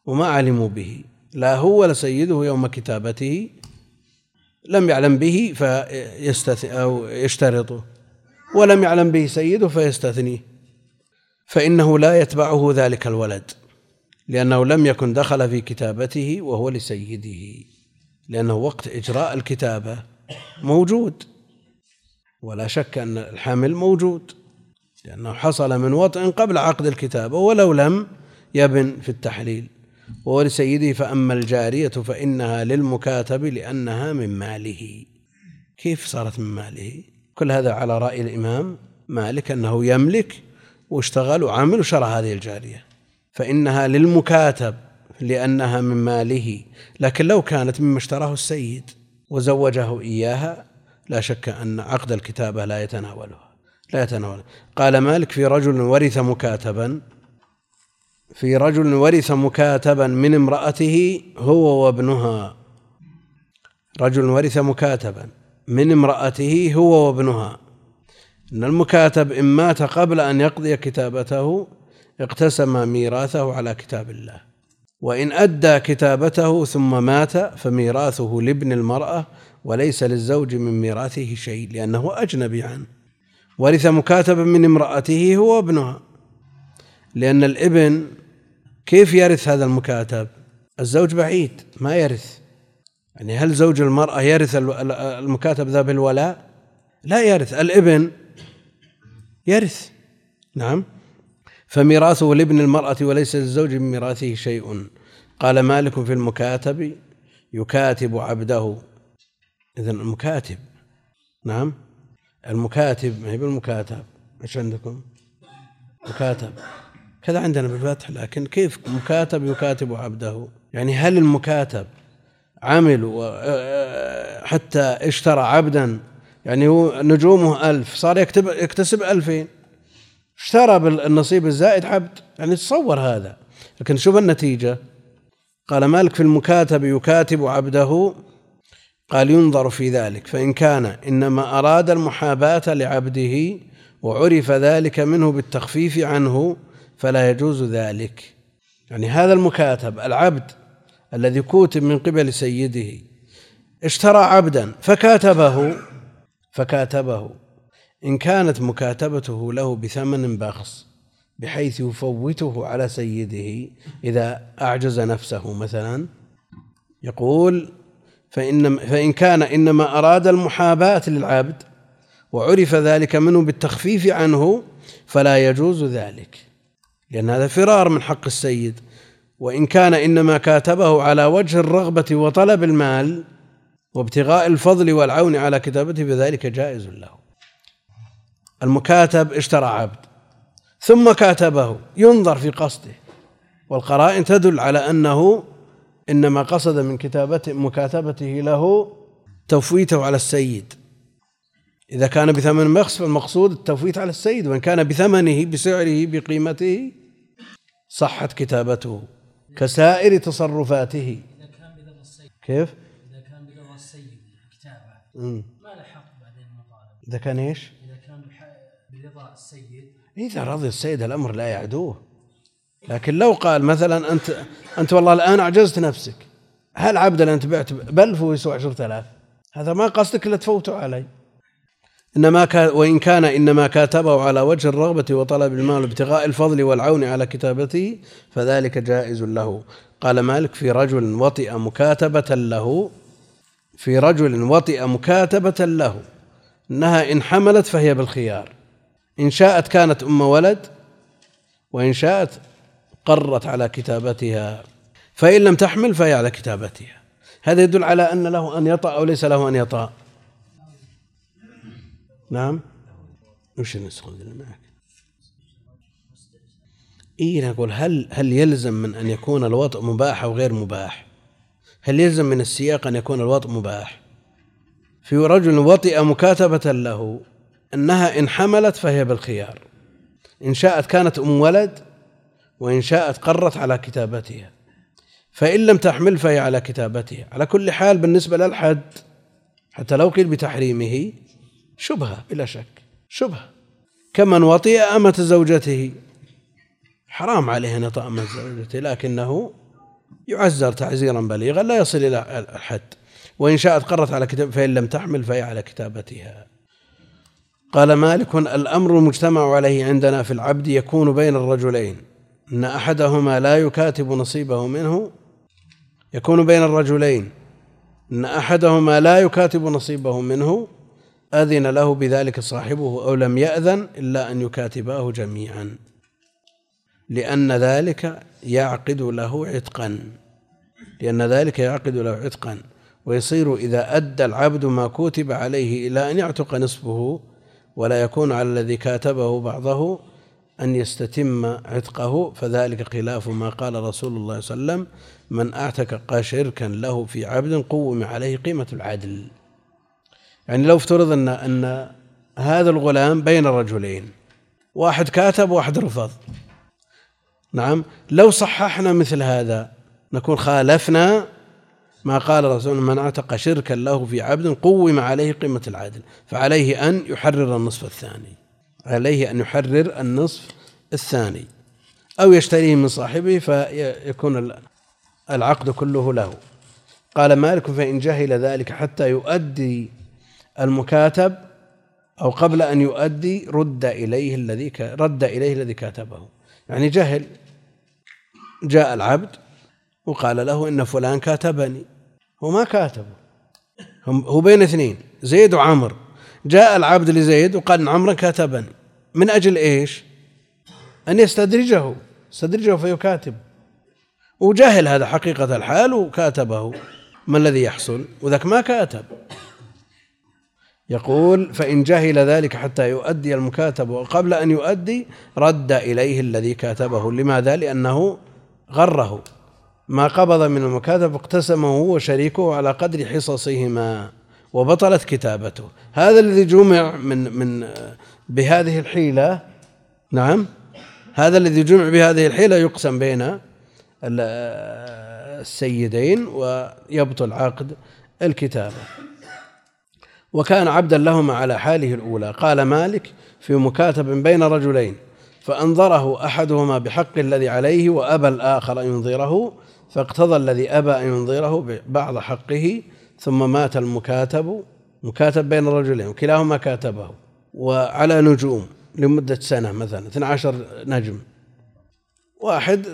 Speaker 1: وما علموا به، لا هو ولا سيده يوم كتابته لم يعلم به فيستثني أو يشترطه، ولم يعلم به سيده فيستثنيه، فإنه لا يتبعه ذلك الولد، لأنه لم يكن دخل في كتابته وهو لسيده، لأنه وقت إجراء الكتابة موجود، ولا شك أن الحمل موجود، لأنه حصل من وطء قبل عقد الكتابة ولو لم يبن في التحليل. وهو لسيده. فأما الجارية فإنها للمكاتب لأنها من ماله. كيف صارت من ماله؟ كل هذا على رأي الإمام مالك أنه يملك واشتغل وعمل وشرى هذه الجارية، فإنها للمكاتب لأنها من ماله. لكن لو كانت مما اشتراه السيد وزوجه إياها لا شك أن عقد الكتابة لا يتناولها لا يتناولها. قال مالك في رجل ورث مكاتبا في رجل ورث مكاتبا من امرأته هو وابنها. رجل ورث مكاتبا من امرأته هو وابنها، إن المكاتب إن مات قبل أن يقضي كتابته اقتسم ميراثه على كتاب الله، وإن أدى كتابته ثم مات فميراثه لابن المرأة وليس للزوج من ميراثه شيء لأنه أجنبي عنه. ورث مكاتبا من امرأته هو وابنها، لأن الابن كيف يرث هذا المكاتب؟ الزوج بعيد ما يرث، يعني هل زوج المرأة يرث المكاتب ذا بالولاء؟ لا يرث. الابن يرث، نعم، فميراثه لابن المرأة وليس للزوج من ميراثه شيء. قال مالك في المكاتب يكاتب عبده. إذن المكاتب، نعم، المكاتب ما هي بالمكاتب، ايش عندكم؟ مكاتب كذا عندنا بالفتح، لكن كيف مكاتب يكاتب عبده؟ يعني هل المكاتب عمل حتى اشترى عبدا، يعني هو نجومه ألف صار يكتب يكتسب ألفين، اشترى بالنصيب الزائد عبد، يعني تصور هذا. لكن شوف النتيجة. قال مالك في المكاتب يكاتب عبده، قال ينظر في ذلك، فإن كان إنما أراد المحاباة لعبده وعرف ذلك منه بالتخفيف عنه فلا يجوز ذلك. يعني هذا المكاتب العبد الذي كوتب من قبل سيده اشترى عبدا فكاتبه فكاتبه إن كانت مكاتبته له بثمن بخس بحيث يفوته على سيده إذا أعجز نفسه مثلا، يقول فإن, فإن كان إنما أراد المحاباة للعبد وعرف ذلك منه بالتخفيف عنه فلا يجوز ذلك، لأن هذا فرار من حق السيد. وإن كان إنما كاتبه على وجه الرغبة وطلب المال وابتغاء الفضل والعون على كتابته فذلك جائز له. المكاتب اشترى عبد ثم كاتبه، ينظر في قصده، والقرائن تدل على أنه إنما قصد من كتابته مكاتبته له توفيته على السيد. إذا كان بثمن بخس فالمقصود التوفيت على السيد، وإن كان بثمنه بسعره بقيمته صحت كتابته كسائر تصرفاته.
Speaker 4: إذا كان برضا السيد
Speaker 1: كيف؟
Speaker 4: إذا كان برضا السيد كتابة ما له حق بعدين المطالب.
Speaker 1: إذا كان إيش؟
Speaker 4: إذا كان برضا السيد،
Speaker 1: إذا رضي السيد الأمر لا يعدوه. لكن لو قال مثلا أنت أنت والله الآن أعجزت نفسك، هل عبد اللي أنت بعت بألف ويسوى عشرة آلاف، هذا ما قصدك إلا تفوته علي. إنما كا وإن كان إنما كاتبه على وجه الرغبة وطلب المال وابتغاء الفضل والعون على كتابته فذلك جائز له. قال مالك في رجل وطئ مكاتبة له في رجل وطئ مكاتبة له إنها إن حملت فهي بالخيار، إن شاءت كانت أم ولد وإن شاءت قرت على كتابتها، فإن لم تحمل فهي على كتابتها. هذا يدل على أن له أن يطأ أو ليس له أن يطأ. نعم، وش النسخة اللي معك؟ إيه نقول هل هل يلزم من أن يكون الوطء مباح أو غير مباح؟ هل يلزم من السياق أن يكون الوطء مباح؟ في رجل وطئ مكاتبة له أنها إن حملت فهي بالخيار، إن شاءت كانت أم ولد وإن شاءت قرت على كتابتها، فإن لم تحمل فهي على كتابتها. على كل حال بالنسبة للحد حتى لو قيل بتحريمه شبهة بلا شك، شبهة. كمن وطئ أمة زوجته حرام عليه أن يطأ أمة زوجته، لكنه يعزر تعزيرا بليغا لا يصل إلى الحد، وإن شاءت قرت على كتاب فإن لم تحمل فهي على كتابتها. قال مالك: الأمر المجتمع عليه عندنا في العبد يكون بين الرجلين، إن أحدهما لا يكاتب نصيبه منه يكون بين الرجلين إن أحدهما لا يكاتب نصيبه منه أذن له بذلك صاحبه أو لم يأذن إلا أن يكاتباه جميعا، لأن ذلك يعقد له عتقا لأن ذلك يعقد له عتقا ويصير إذا أدى العبد ما كتب عليه إلى أن يعتق نصفه، ولا يكون على الذي كاتبه بعضه أن يستتم عتقه، فذلك خلاف ما قال رسول الله صلى الله عليه وسلم: من أعتق شركا له في عبد قوم عليه قيمة العدل. يعني لو افترض أن, أن هذا الغلام بين رجلين، واحد كاتب وواحد رفض، نعم، لو صححنا مثل هذا نكون خالفنا ما قال رسول من أعتق شركا له في عبد قوم عليه قيمة العدل، فعليه أن يحرر النصف الثاني عليه أن يحرر النصف الثاني أو يشتريه من صاحبه فيكون العقد كله له. قال مالك: فإن جهل ذلك حتى يؤدي المكاتب أو قبل أن يؤدي رد إليه الذي رد إليه الذي كاتبه. يعني جهل، جاء العبد وقال له إن فلان كاتبني، هو ما كاتبه، هو بين اثنين زيد وعمر، جاء العبد لزيد وقال إن عمرا كاتبني، من أجل إيش؟ أن يستدرجه استدرجه فيكاتب، وجهل هذا حقيقة الحال وكاتبه، ما الذي يحصل؟ وذاك ما كاتب. يقول: فإن جهل ذلك حتى يؤدي المكاتب وقبل أن يؤدي رد إليه الذي كاتبه. لماذا؟ لأنه غره، ما قبض من المكاتب اقتسمه هو وشريكه على قدر حصصهما وبطلت كتابته. هذا الذي جمع من من بهذه الحيلة، نعم، هذا الذي جمع بهذه الحيلة يقسم بين السيدين ويبطل عقد الكتابة. وكان عبدا لهما على حاله الأولى. قال مالك: في مكاتب بين رجلين فأنظره أحدهما بحق الذي عليه وأبى الآخر أن ينظره، فاقتضى الذي أبى أن ينظره بعض حقه، ثم مات المكاتب مكاتب بين الرجلين وكلاهما كاتبه، وعلى نجوم لمدة سنة مثلا اثني عشر نجم، واحد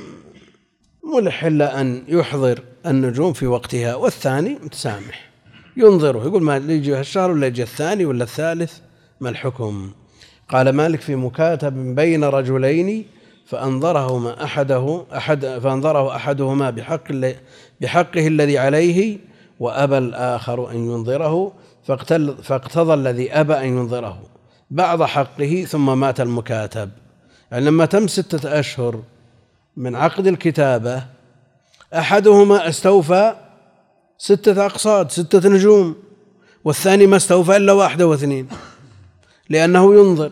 Speaker 1: ملح إلا أن يحضر النجوم في وقتها، والثاني متسامح ينظره، يقول ما يجي هالشهر ولا يجي الثاني ولا الثالث، ما الحكم؟ قال مالك: في مكاتب بين رجلين فأنظرهما أحده أحد فأنظره أحدهما بحق بحقه الذي عليه وأبى الآخر أن ينظره، فاقتضى الذي أبى أن ينظره بعض حقه، ثم مات المكاتب. يعني لما تم ستة أشهر من عقد الكتابة أحدهما استوفى ستة أقصاد ستة نجوم، والثاني ما استوفى إلا واحدة واثنين لأنه ينظر،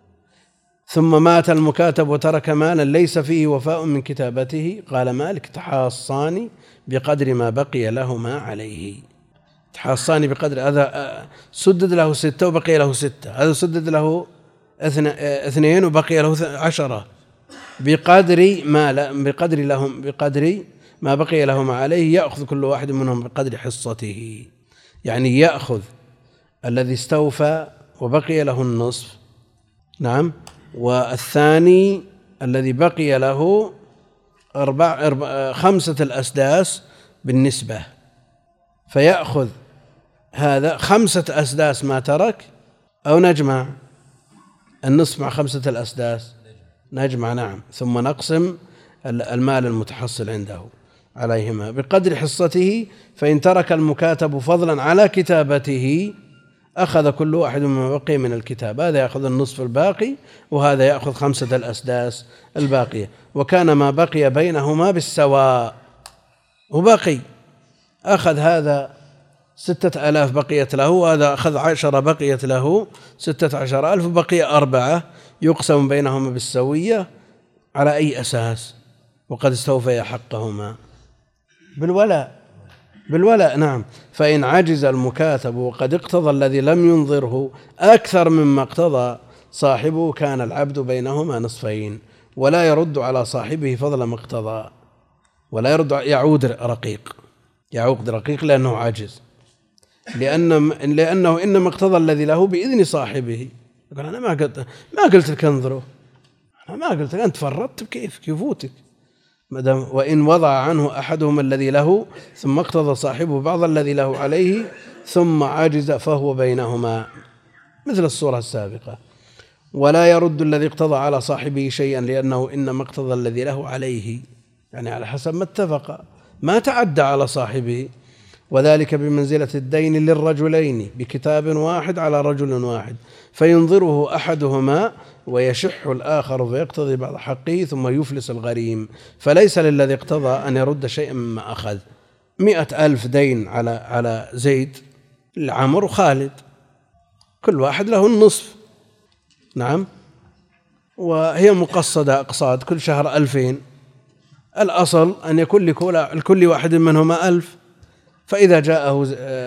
Speaker 1: ثم مات المكاتب وترك مالا ليس فيه وفاء من كتابته. قال مالك: تحاصان بقدر ما بقي لهما عليه. تحاصان بقدر، هذا سدد له ستة وبقي له ستة، هذا سدد له اثنين وبقي له عشرة، بقدر ما بقدر لهم بقدر ما بقي لهما عليه، يأخذ كل واحد منهم بقدر حصته. يعني يأخذ الذي استوفى وبقي له النصف، نعم، والثاني الذي بقي له أربع أربع خمسة الأسداس بالنسبة، فيأخذ هذا خمسة أسداس ما ترك، أو نجمع النصف مع خمسة الأسداس، نجمع، نعم، ثم نقسم المال المتحصل عنده عليهما بقدر حصته. فإن ترك المكاتب فضلا على كتابته أخذ كل واحد مما بقي من الكتاب، هذا يأخذ النصف الباقي وهذا يأخذ خمسة الأسداس الباقية، وكان ما بقي بينهما بالسواء، وبقي أخذ هذا ستة آلاف بقيت له، وهذا أخذ عشرة بقيت له ستة عشر ألف، بقي أربعة، يقسم بينهما بالسوية. على أي أساس؟ وقد استوفي حقهما بالولاء بالولاء نعم. فإن عجز المكاتب وقد اقتضى الذي لم ينظره أكثر مما اقتضى صاحبه كان العبد بينهما نصفين، ولا يرد على صاحبه فضل ما اقتضى، ولا يرد يعود رقيق، يعود رقيق لأنه عاجز، لأن لأنه إنما اقتضى الذي له بإذن صاحبه. يقول أنا ما قلت ما قلت لك انظره، أنا ما قلت لك، أنت فرطت كيف كيفوتك. وإن وضع عنه أحدهم الذي له ثم اقتضى صاحبه بعض الذي له عليه ثم عجز فهو بينهما، مثل الصورة السابقة. ولا يرد الذي اقتضى على صاحبه شيئا لأنه إنما اقتضى الذي له عليه، يعني على حسب ما اتفق، ما تعدى على صاحبه. وذلك بمنزلة الدين للرجلين بكتاب واحد على رجل واحد، فينظره أحدهما ويشح الآخر فيقتضي بعض حقه ثم يفلس الغريم. فليس للذي اقتضى أن يرد شيئا مما أخذ. مئة ألف دين على على زيد العمر وخالد، كل واحد له النصف، نعم، وهي مقصدة أقصاد كل شهر ألفين، الأصل أن يكون لكل واحد منهما ألف. فإذا جاءه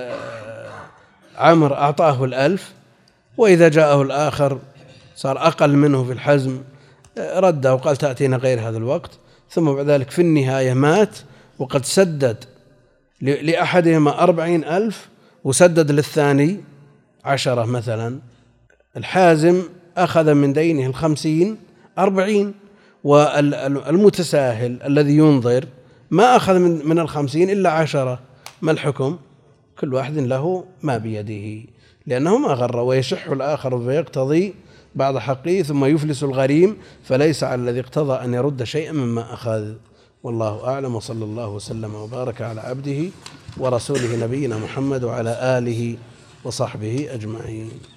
Speaker 1: عمر أعطاه الألف، وإذا جاءه الآخر صار أقل منه في الحزم رده وقال تأتينا غير هذا الوقت، ثم بعد ذلك في النهاية مات وقد سدد لأحدهما أربعين ألف وسدد للثاني عشرة مثلا. الحازم أخذ من دينه الخمسين أربعين، والمتساهل الذي ينظر ما أخذ من الخمسين إلا عشرة. ما الحكم؟ كل واحد له ما بيده لأنه ما غر. ويشح الآخر فيقتضي بعض حقه ثم يفلس الغريم، فليس على الذي اقتضى أن يرد شيئا مما أخذ. والله أعلم، وصلى الله وسلم وبارك على عبده ورسوله نبينا محمد وعلى آله وصحبه أجمعين.